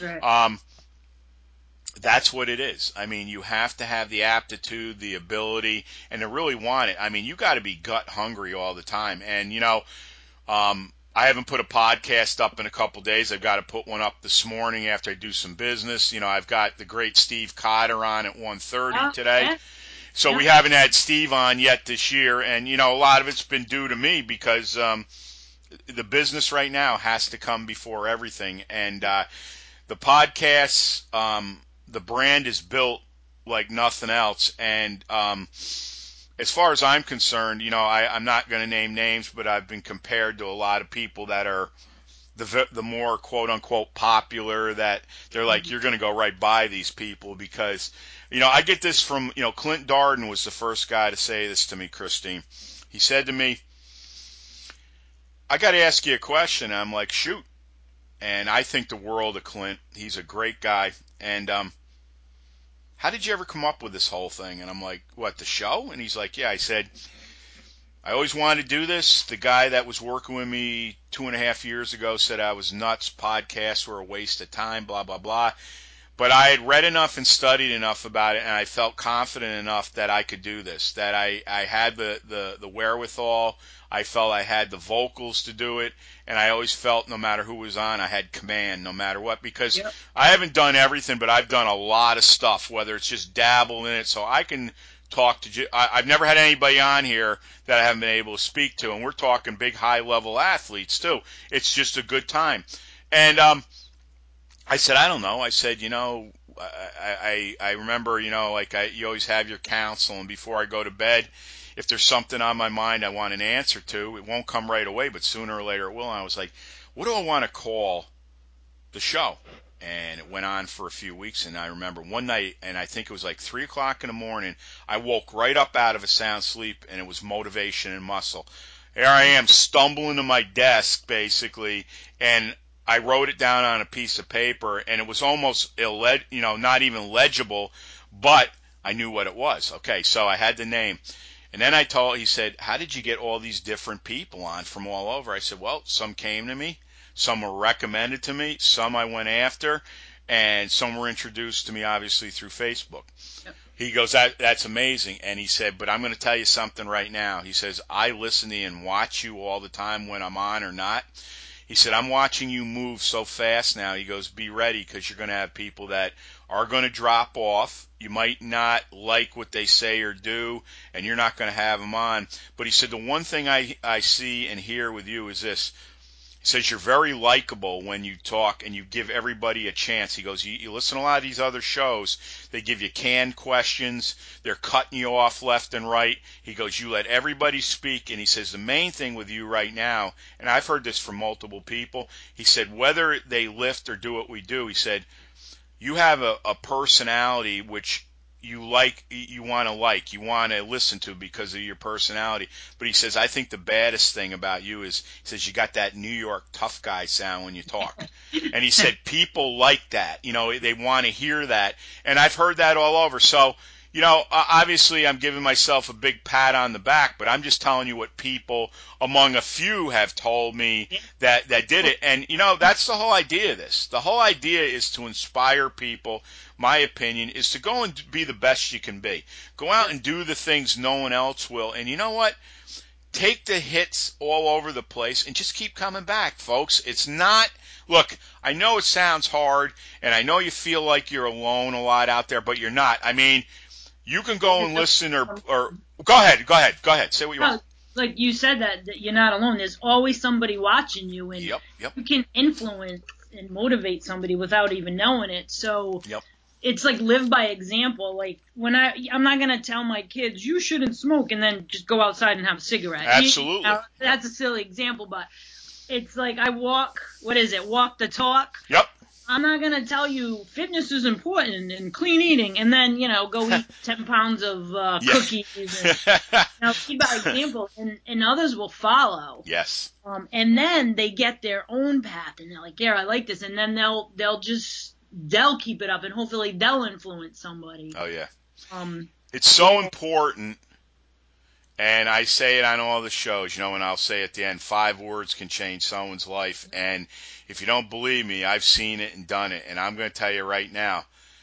That's what it is. I mean, you have to have the aptitude, the ability, and to really want it. I mean, you got to be gut hungry all the time. And, you know, I haven't put a podcast up in a couple of days. I've got to put one up this morning after I do some business. You know, I've got the great Steve Cotter on at 1:30 today. So we haven't had Steve on yet this year, and, you know, a lot of it's been due to me, because the business right now has to come before everything. And the podcasts, the brand is built like nothing else. And as far as I'm concerned, you know, I'm not going to name names, but I've been compared to a lot of people that are the more quote-unquote popular, that they're like, you're going to go right by these people, because, you know, I get this from, you know, Clint Darden was the first guy to say this to me, Christine. He said to me, I got to ask you a question. And I'm like, shoot. And I think the world of Clint. He's a great guy. And how did you ever come up with this whole thing? And I'm like, what, the show? And he's like, yeah. I said, I always wanted to do this. The guy that was working with me 2.5 years ago said I was nuts. Podcasts were a waste of time, blah, blah, blah. But I had read enough and studied enough about it, and I felt confident enough that I could do this, that I had the wherewithal. I felt I had the vocals to do it, and I always felt no matter who was on, I had command no matter what, because Yep. I haven't done everything, but I've done a lot of stuff, whether it's just dabble in it, so I can talk to, I've never had anybody on here that I haven't been able to speak to, and we're talking big high-level athletes, too. It's just a good time. And I said, I don't know. I said, I remember, you always have your counsel, and before I go to bed, if there's something on my mind I want an answer to, it won't come right away, but sooner or later it will. And I was like, what do I want to call the show? And it went on for a few weeks, and I remember one night, and I think it was like 3 o'clock in the morning, I woke right up out of a sound sleep, and it was Motivation and Muscle. Here I am stumbling to my desk, basically, and I wrote it down on a piece of paper, and it was almost not even legible, but I knew what it was. Okay, so I had the name. And then he said, how did you get all these different people on from all over? I said, well, some came to me, some were recommended to me, some I went after, and some were introduced to me, obviously, through Facebook. Yep. He goes, that's amazing. And he said, but I'm going to tell you something right now. He says, I listen to you and watch you all the time when I'm on or not. He said, I'm watching you move so fast now. He goes, be ready, because you're going to have people that are going to drop off. You might not like what they say or do, and you're not going to have them on. But he said, the one thing I see and hear with you is this. He says, you're very likable when you talk and you give everybody a chance. He goes, you listen to a lot of these other shows, they give you canned questions, they're cutting you off left and right. He goes, you let everybody speak. And he says, the main thing with you right now, and I've heard this from multiple people, he said, whether they lift or do what we do, he said, you have a personality which you want to listen to because of your personality. But he says, I think the baddest thing about you is, he says, you got that New York tough guy sound when you talk. And he said, people like that. They want to hear that. And I've heard that all over. So, obviously I'm giving myself a big pat on the back, but I'm just telling you what people among a few have told me that did it. And, that's the whole idea of this. The whole idea is to inspire people. My opinion is to go and be the best you can be. Go out and do the things no one else will. And you know what? Take the hits all over the place and just keep coming back, folks. It's not, look, I know it sounds hard, and I know you feel like you're alone a lot out there, but you're not. I mean, you can go and listen or go ahead. Say what you want. Like you said that you're not alone. There's always somebody watching you, and Yep. you can influence and motivate somebody without even knowing it. So Yep. It's like live by example. Like when I'm not going to tell my kids you shouldn't smoke and then just go outside and have a cigarette. Absolutely. That's a silly example, but it's like I walk the talk. Yep. I'm not going to tell you fitness is important and clean eating and then, go eat 10 pounds of cookies. And, lead by example, and others will follow. Yes. And then they get their own path and they're like, yeah, I like this. And then they'll keep it up and hopefully they'll influence somebody. Oh, yeah. It's so important. And I say it on all the shows, and I'll say at the end, 5 words can change someone's life. And if you don't believe me, I've seen it and done it. And I'm going to tell you right now,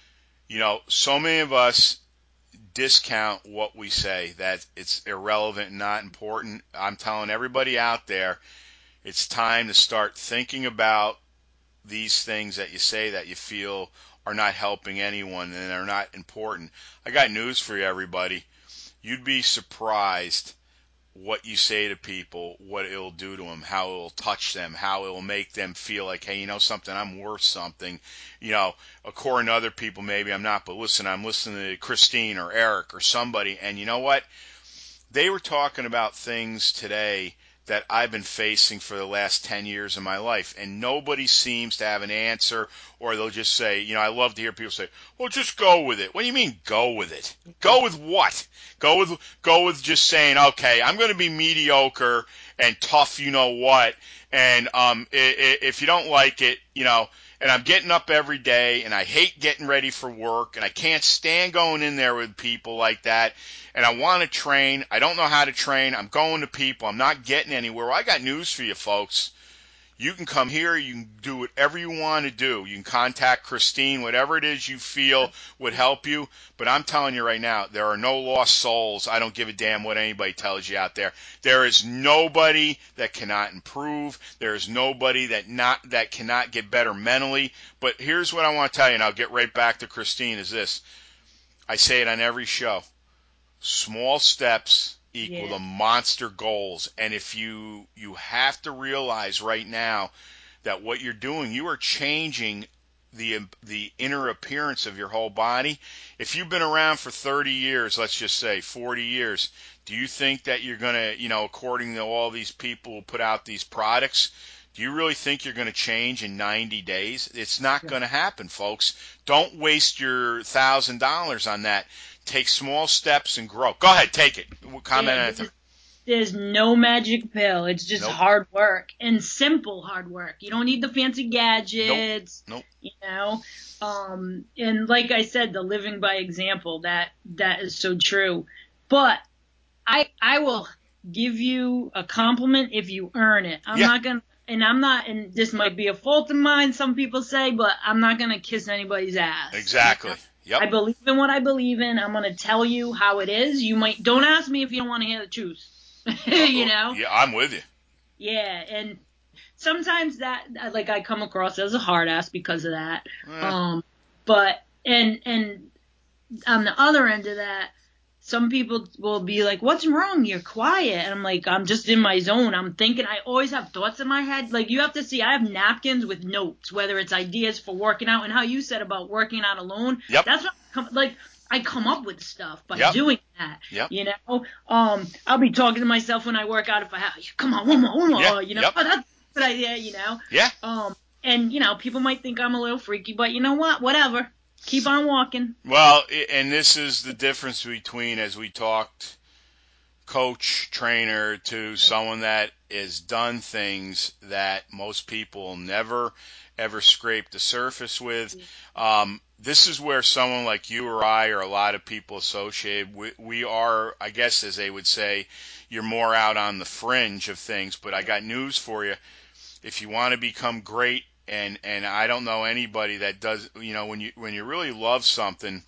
so many of us discount what we say, that it's irrelevant and not important. I'm telling everybody out there, it's time to start thinking about these things that you say that you feel are not helping anyone and are not important. I got news for you, everybody. You'd be surprised what you say to people, what it'll do to them, how it'll touch them, how it'll make them feel like, hey, something, I'm worth something. According to other people, maybe I'm not, but listen, I'm listening to Christine or Eric or somebody, and you know what? They were talking about things today that I've been facing for the last 10 years of my life, and nobody seems to have an answer, or they'll just say, I love to hear people say, well, just go with it. What do you mean go with it? Go with what? Go with just saying, okay, I'm going to be mediocre and tough, what, and if you don't like it, and I'm getting up every day, and I hate getting ready for work, and I can't stand going in there with people like that, and I want to train. I don't know how to train. I'm going to people. I'm not getting anywhere. Well, I got news for you, folks. You can come here. You can do whatever you want to do. You can contact Christine, whatever it is you feel would help you. But I'm telling you right now, there are no lost souls. I don't give a damn what anybody tells you out there. There is nobody that cannot improve. There is nobody that cannot get better mentally. But here's what I want to tell you, and I'll get right back to Christine, is this. I say it on every show. Small steps equal to monster goals. And if you have to realize right now that what you're doing, you are changing the inner appearance of your whole body. If you've been around for 30 years, let's just say 40 years, do you think that you're going to, according to all these people who put out these products, do you really think you're going to change in 90 days? It's not going to happen, folks. Don't waste your $1,000 on that. Take small steps and grow. Go ahead, take it. Comment on it. There's no magic pill. It's just hard work and simple hard work. You don't need the fancy gadgets. Nope. And like I said, the living by example, that is so true. But I will give you a compliment if you earn it. And this might be a fault of mine, some people say, but I'm not going to kiss anybody's ass. Exactly. Yep. I believe in what I believe in. I'm going to tell you how it is. Don't ask me if you don't want to hear the truth. Yeah, I'm with you. Yeah, and sometimes that, like, I come across as a hard ass because of that. But and on the other end of that, some people will be like, "What's wrong? You're quiet." And I'm like, "I'm just in my zone. I'm thinking. I always have thoughts in my head. Like, you have to see, I have napkins with notes, whether it's ideas for working out, and how you said about working out alone. Yep. That's what I come up with stuff by doing that. Yep. I'll be talking to myself when I work out. If I have, come on, one more. Yep. Oh, that's a good idea. Yeah. And people might think I'm a little freaky, but you know what? Whatever. Keep on walking. Well, and this is the difference between, as we talked, coach, trainer, to someone that has done things that most people never, ever scrape the surface with. This is where someone like you or I, or a lot of people associated, we are, I guess, as they would say, you're more out on the fringe of things. But I got news for you. If you want to become great, and I don't know anybody that does, when you really love something,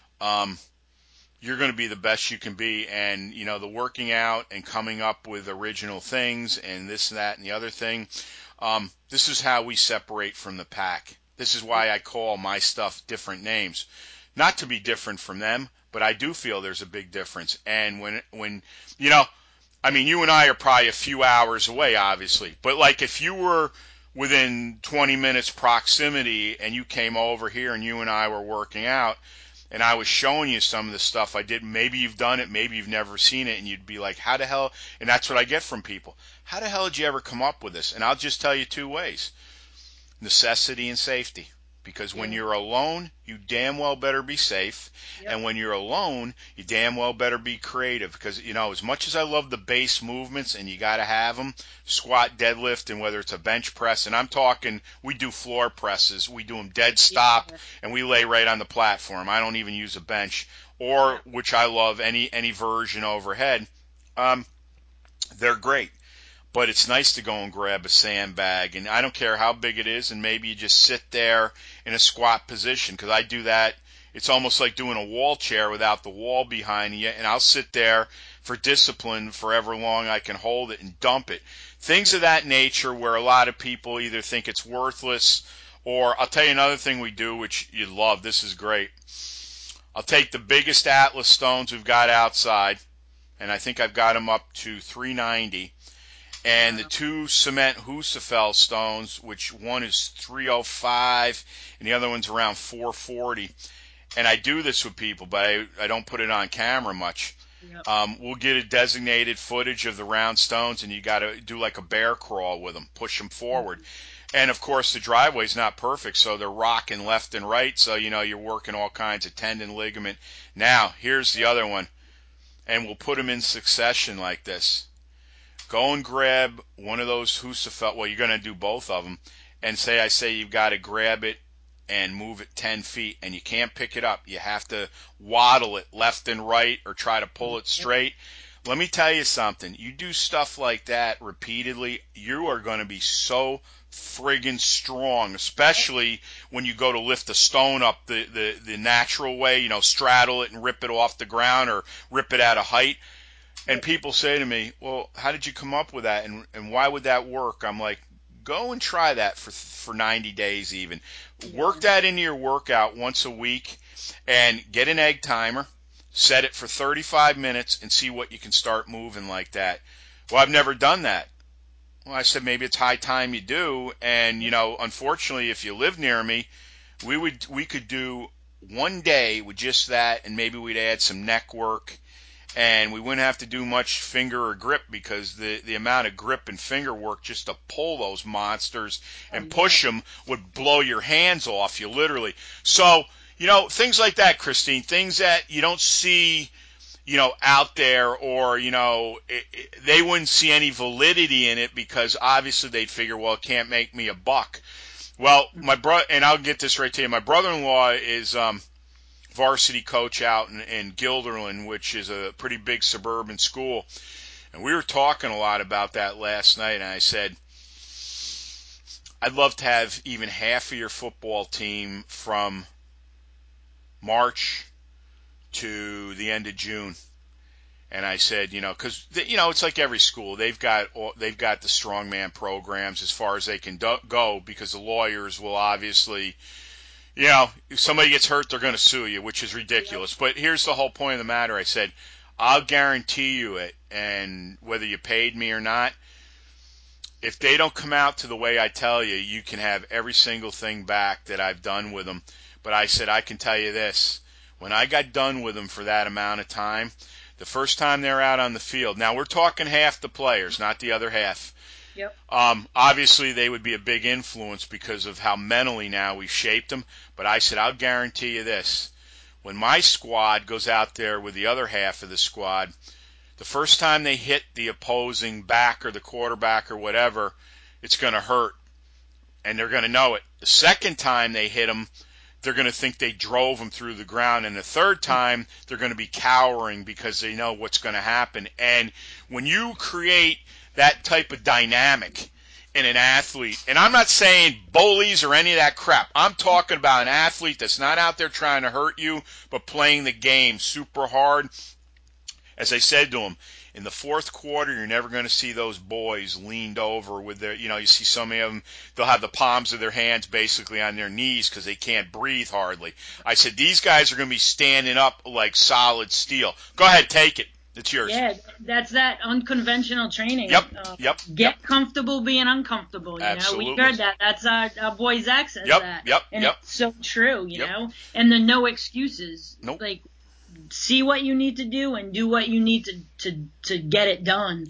you're going to be the best you can be. And, the working out and coming up with original things and this, that, and the other thing, this is how we separate from the pack. This is why I call my stuff different names. Not to be different from them, but I do feel there's a big difference. And when you and I are probably a few hours away, obviously. But, like, if you were within 20 minutes proximity and you came over here and you and I were working out, and I was showing you some of the stuff I did, maybe you've done it, maybe you've never seen it, and you'd be like, how the hell? And that's what I get from people. How the hell did you ever come up with this? And I'll just tell you two ways: necessity and safety. Because when you're alone, you damn well better be safe. Yep. And when you're alone, you damn well better be creative. Because, as much as I love the base movements, and you got to have them, squat, deadlift, and whether it's a bench press, and I'm talking, we do floor presses. We do them dead stop, and we lay right on the platform. I don't even use a bench. Or, which I love, any version overhead. They're great. But it's nice to go and grab a sandbag, and I don't care how big it is, and maybe you just sit there in a squat position, because I do that. It's almost like doing a wall chair without the wall behind you, and I'll sit there for discipline for however long I can hold it and dump it. Things of that nature where a lot of people either think it's worthless, or I'll tell you another thing we do, which you love. This is great. I'll take the biggest Atlas stones we've got outside, and I think I've got them up to 390. And the two cement Husafel stones, which one is 305 and the other one's around 440. And I do this with people, but I don't put it on camera much. Yep. We'll get a designated footage of the round stones, and you got to do like a bear crawl with them, push them forward. Mm-hmm. And, of course, the driveway's not perfect, so they're rocking left and right, so, you're working all kinds of tendon, ligament. Now, here's the other one, and we'll put them in succession like this. Go and grab one of those Husafel. Well, you're going to do both of them. And I say you've got to grab it and move it 10 feet. And you can't pick it up. You have to waddle it left and right or try to pull it straight. Let me tell you something. You do stuff like that repeatedly, you are going to be so friggin' strong, especially when you go to lift a stone up the natural way, straddle it and rip it off the ground or rip it at a height. And people say to me, well, how did you come up with that? And why would that work? I'm like, go and try that for 90 days even. Work that into your workout once a week and get an egg timer. Set it for 35 minutes and see what you can start moving like that. Well, I've never done that. Well, I said maybe it's high time you do. And, unfortunately, if you live near me, we could do one day with just that, and maybe we'd add some neck work. And we wouldn't have to do much finger or grip because the amount of grip and finger work just to pull those monsters and push them would blow your hands off you, literally. So, things like that, Christine, things that you don't see, out there, or, they wouldn't see any validity in it because obviously they'd figure, well, it can't make me a buck. Well, and I'll get this right to you. My brother-in-law is varsity coach out in Guilderland, which is a pretty big suburban school. And we were talking a lot about that last night, and I said, I'd love to have even half of your football team from March to the end of June. And I said, because it's like every school, they've got the strongman programs as far as they can go, because the lawyers will obviously, if somebody gets hurt, they're going to sue you, which is ridiculous. But here's the whole point of the matter. I said, I'll guarantee you it, and whether you paid me or not, if they don't come out to the way I tell you, you can have every single thing back that I've done with them. But I said, I can tell you this. When I got done with them for that amount of time, the first time they're out on the field, now we're talking half the players, not the other half. Yep. Obviously, they would be a big influence because of how mentally now we've shaped them. But I said, I'll guarantee you this. When my squad goes out there with the other half of the squad, the first time they hit the opposing back or the quarterback or whatever, it's going to hurt. And they're going to know it. The second time they hit them, they're going to think they drove them through the ground. And the third time, they're going to be cowering because they know what's going to happen. And when you create that type of dynamic in an athlete, and I'm not saying bullies or any of that crap. I'm talking about an athlete that's not out there trying to hurt you, but playing the game super hard. As I said to him, in the fourth quarter, you're never going to see those boys leaned over with their, you see so many of them, they'll have the palms of their hands basically on their knees because they can't breathe hardly. I said, these guys are going to be standing up like solid steel. Go ahead, take it. It's yours. Yeah, that's that unconventional training. Yep. Get comfortable being uncomfortable. Absolutely. We heard that. That's our boy Zach says that. And it's so true. You know, and the no excuses. Nope. Like, see what you need to do and do what you need to get it done.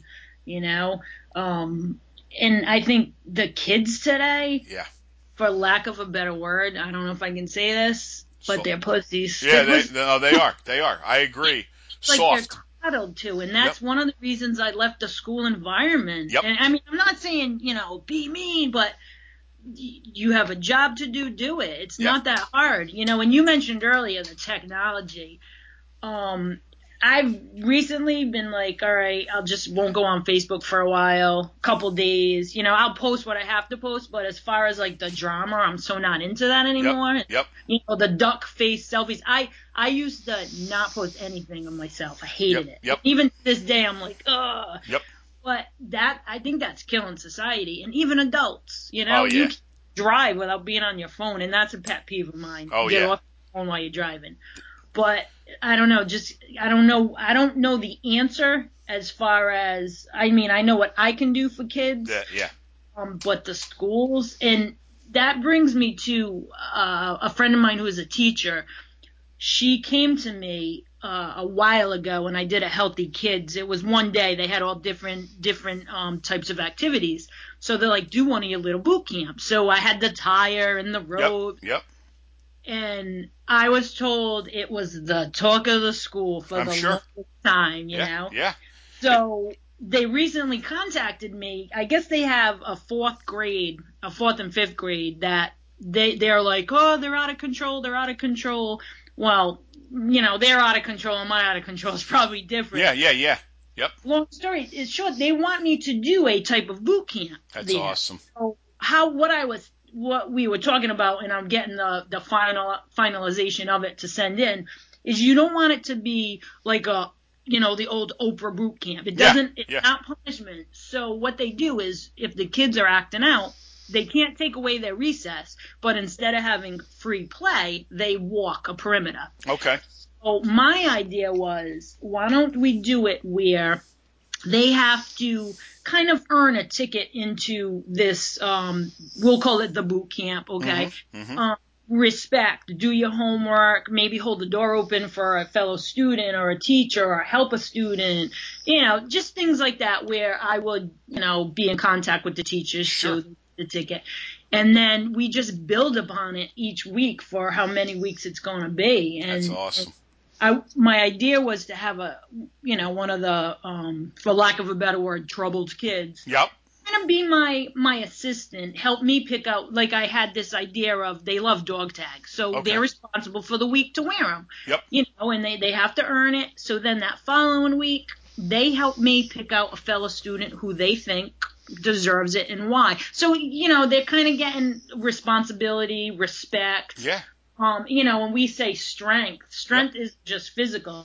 And I think the kids today, for lack of a better word, I don't know if I can say this, but they're pussies. Yeah, they are. They are. I agree. Like soft. They're coddled to, and that's one of the reasons I left the school environment. Yep. And I mean, I'm not saying, be mean, but you have a job to do it. It's not that hard. And you mentioned earlier the technology. I've recently been like, all right, won't go on Facebook for a while, couple days. I'll post what I have to post, but as far as like the drama, I'm so not into that anymore. Yep. The duck face selfies. I used to not post anything of myself. I hated it. Yep. Even to this day, I'm like, ugh. Yep. But I think that's killing society, and even adults. You can drive without being on your phone, and that's a pet peeve of mine. Get off your phone while you're driving. But I don't know. I don't know the answer as far as, I know what I can do for kids. Yeah. But the schools, and that brings me to a friend of mine who is a teacher. She came to me a while ago when I did a Healthy Kids. It was one day. They had all different types of activities. So they're like, do one of your little boot camps. So I had the tire and the rope. Yep. And I was told it was the talk of the school for longest time, you know? Yeah. So they recently contacted me. I guess they have a fourth and fifth grade that they're like, oh, they're out of control. Well, they're out of control and my out of control is probably different. Yeah. Yep. Long story is short, they want me to do a type of boot camp. That's there. awesome. So what we were talking about, and I'm getting the finalization of it to send in, is you don't want it to be like the old Oprah boot camp. It doesn't, it's not punishment. So what they do is, if the kids are acting out, they can't take away their recess, but instead of having free play, they walk a perimeter. Okay. So my idea was, why don't we do it where they have to kind of earn a ticket into this, we'll call it the boot camp, okay? Mm-hmm. Respect, do your homework, maybe hold the door open for a fellow student or a teacher or help a student, just things like that where I would, be in contact with the teachers. Sure. So the ticket. And then we just build upon it each week for how many weeks it's going to be. And that's awesome. My idea was to have one of the, for lack of a better word, troubled kids. Yep. Kind of be my assistant, help me pick out, like I had this idea of they love dog tags. So they're responsible for the week to wear them. Yep. And they have to earn it. So then that following week, they help me pick out a fellow student who they think deserves it and why. So, they're kind of getting responsibility, respect. Yeah. When we say strength is just physical.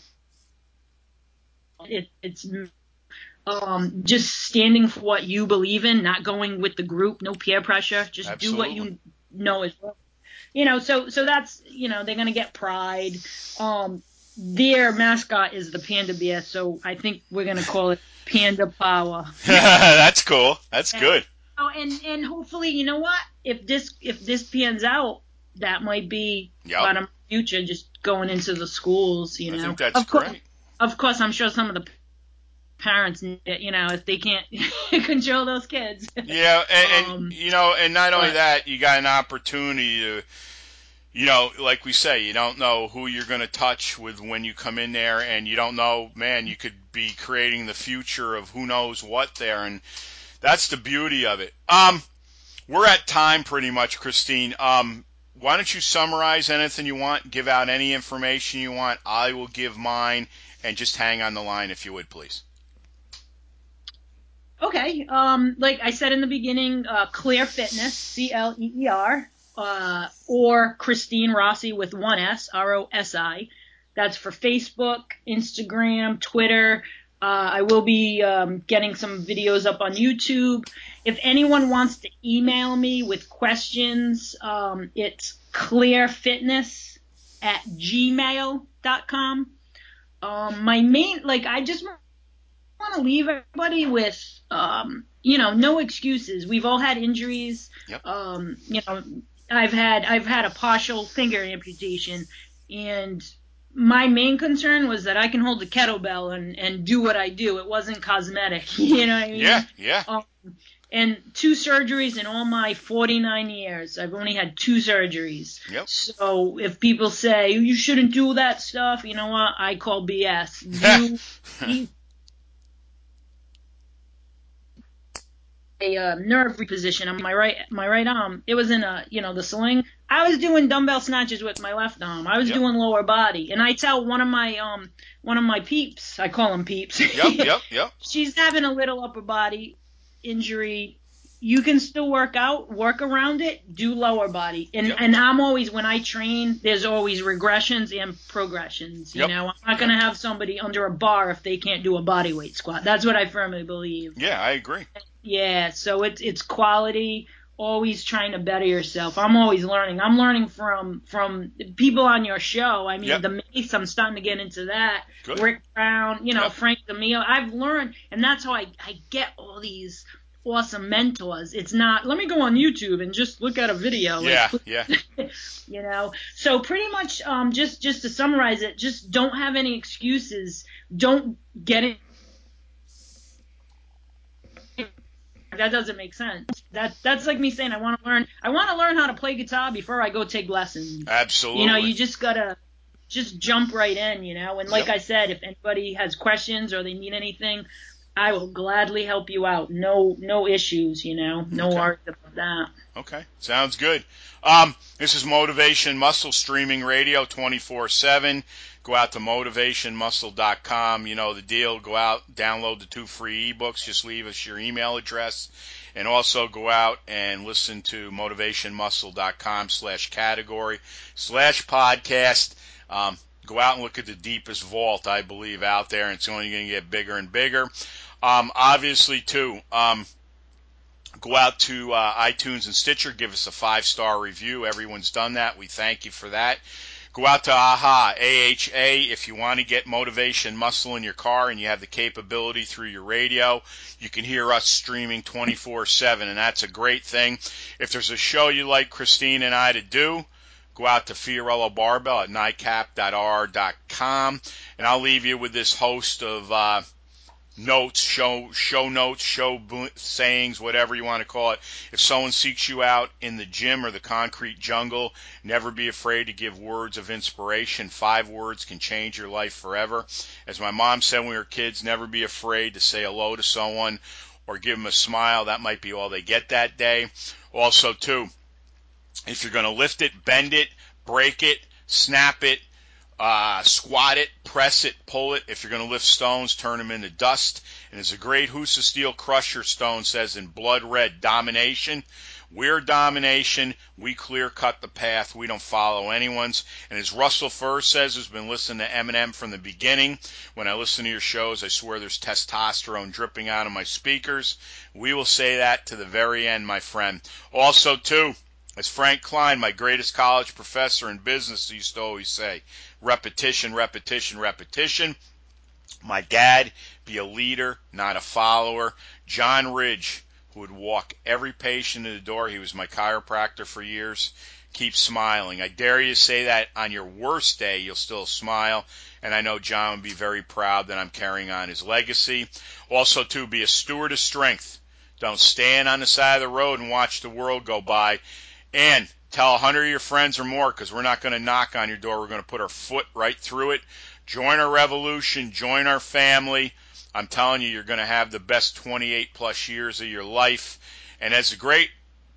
It's just standing for what you believe in, not going with the group, no peer pressure. Just Absolutely. do what you know is wrong. So that's, they're going to get pride. Their mascot is the panda bear, so I think we're going to call it Panda Power. That's cool. That's good. Oh, and hopefully, you know what? If this pans out, that might be part of my future, just going into the schools, I think that's great. Of course, I'm sure some of the parents, if they can't control those kids. Yeah, and not only that, you got an opportunity to, like we say, you don't know who you're going to touch with when you come in there, and you don't know, man, you could be creating the future of who knows what there, and that's the beauty of it. We're at time pretty much, Christine. Why don't you summarize anything you want, give out any information you want, I will give mine, and just hang on the line if you would, please. Okay. Like I said in the beginning, Clear Fitness, CLEER, or Christine Rossi with one S, ROSI. That's for Facebook, Instagram, Twitter. I will be getting some videos up on YouTube. If anyone wants to email me with questions, it's clearfitness@gmail.com. My main, I just want to leave everybody with, no excuses. We've all had injuries. Yep. I've had a partial finger amputation, and my main concern was that I can hold the kettlebell and do what I do. It wasn't cosmetic, you know what I mean? Yeah. And 2 surgeries in all my 49 years. I've only had 2 surgeries. Yep. So if people say, you shouldn't do that stuff, you know what? I call BS. A nerve reposition on my right arm. It was in the sling. I was doing dumbbell snatches with my left arm. I was doing lower body, and I tell one of my peeps, I call them peeps. Yep. She's having a little upper body injury. You can still work around it, do lower body. And I'm always, when I train, there's always regressions and progressions. I'm not going to have somebody under a bar if they can't do a body weight squat. That's what I firmly believe. Yeah, I agree. Yeah, so it's quality, always trying to better yourself. I'm always learning. I'm learning from people on your show. I mean, the Mace, I'm starting to get into that. Good. Rick Brown, Frank DeMille. I've learned, and that's how I get all these awesome mentors. It's not, let me go on YouTube and just look at a video. Yeah. So pretty much, just to summarize it, just don't have any excuses. Don't get it. That doesn't make sense. That's like me saying I want to learn how to play guitar before I go take lessons. Absolutely. You just gotta just jump right in, and like I said, if anybody has questions or they need anything, I will gladly help you out. No issues, no worries about that. Okay, sounds good. This is Motivation Muscle streaming radio 24/7. Go out to motivationmuscle.com. You know the deal. Go out, download the 2 free ebooks. Just leave us your email address. And also go out and listen to motivationmuscle.com/category/podcast. Go out and look at the deepest vault, I believe, out there, and it's only going to get bigger and bigger. Obviously, too, go out to iTunes and Stitcher. Give us a 5-star review. Everyone's done that. We thank you for that. Go out to AHA, AHA, if you want to get Motivation Muscle in your car and you have the capability through your radio. You can hear us streaming 24/7, and that's a great thing. If there's a show you like Christine and I to do, go out to Fiorello Barbell at NICAP.R.com, and I'll leave you with this host of notes, show notes, sayings, whatever you want to call it. If someone seeks you out in the gym or the concrete jungle, never be afraid to give words of inspiration. 5 words can change your life forever. As my mom said when we were kids, never be afraid to say hello to someone or give them a smile. That might be all they get that day. Also, too, if you're going to lift it, bend it, break it, snap it, squat it, press it, pull it. If you're going to lift stones, turn them into dust. And as a great Husa Steel Crusher stone says in blood red, domination. We're domination. We clear cut the path. We don't follow anyone's. And as Russell Furr says, who's been listening to Eminem from the beginning, when I listen to your shows, I swear there's testosterone dripping out of my speakers. We will say that to the very end, my friend. Also, too, as Frank Klein, my greatest college professor in business, used to always say, repetition, repetition, repetition. My dad, be a leader, not a follower. John Ridge, who would walk every patient in the door. He was my chiropractor for years. Keep smiling. I dare you to say that on your worst day, you'll still smile. And I know John would be very proud that I'm carrying on his legacy. Also, too, be a steward of strength. Don't stand on the side of the road and watch the world go by. And tell 100 of your friends or more, because we're not going to knock on your door. We're going to put our foot right through it. Join our revolution. Join our family. I'm telling you, you're going to have the best 28-plus years of your life. And as the great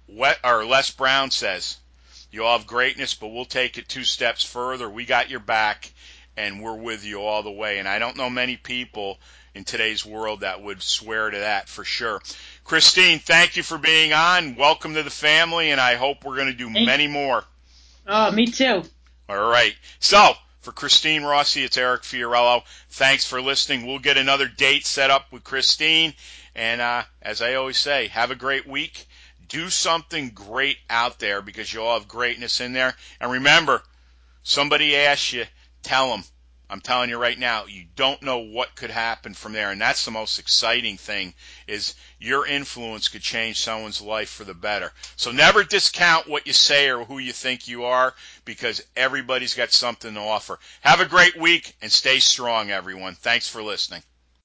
Les Brown says, you all have greatness, but we'll take it 2 steps further. We got your back, and we're with you all the way. And I don't know many people in today's world that would swear to that for sure. Christine, thank you for being on. Welcome to the family, and I hope we're going to do many more. Oh, me too. All right. So, for Christine Rossi, it's Eric Fiorello. Thanks for listening. We'll get another date set up with Christine. And as I always say, have a great week. Do something great out there because you all have greatness in there. And remember, somebody asks you, tell them. I'm telling you right now, you don't know what could happen from there. And that's the most exciting thing is your influence could change someone's life for the better. So never discount what you say or who you think you are because everybody's got something to offer. Have a great week and stay strong, everyone. Thanks for listening.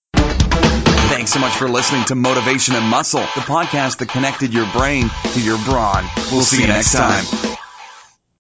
Thanks so much for listening to Motivation and Muscle, the podcast that connected your brain to your brawn. We'll see you next time.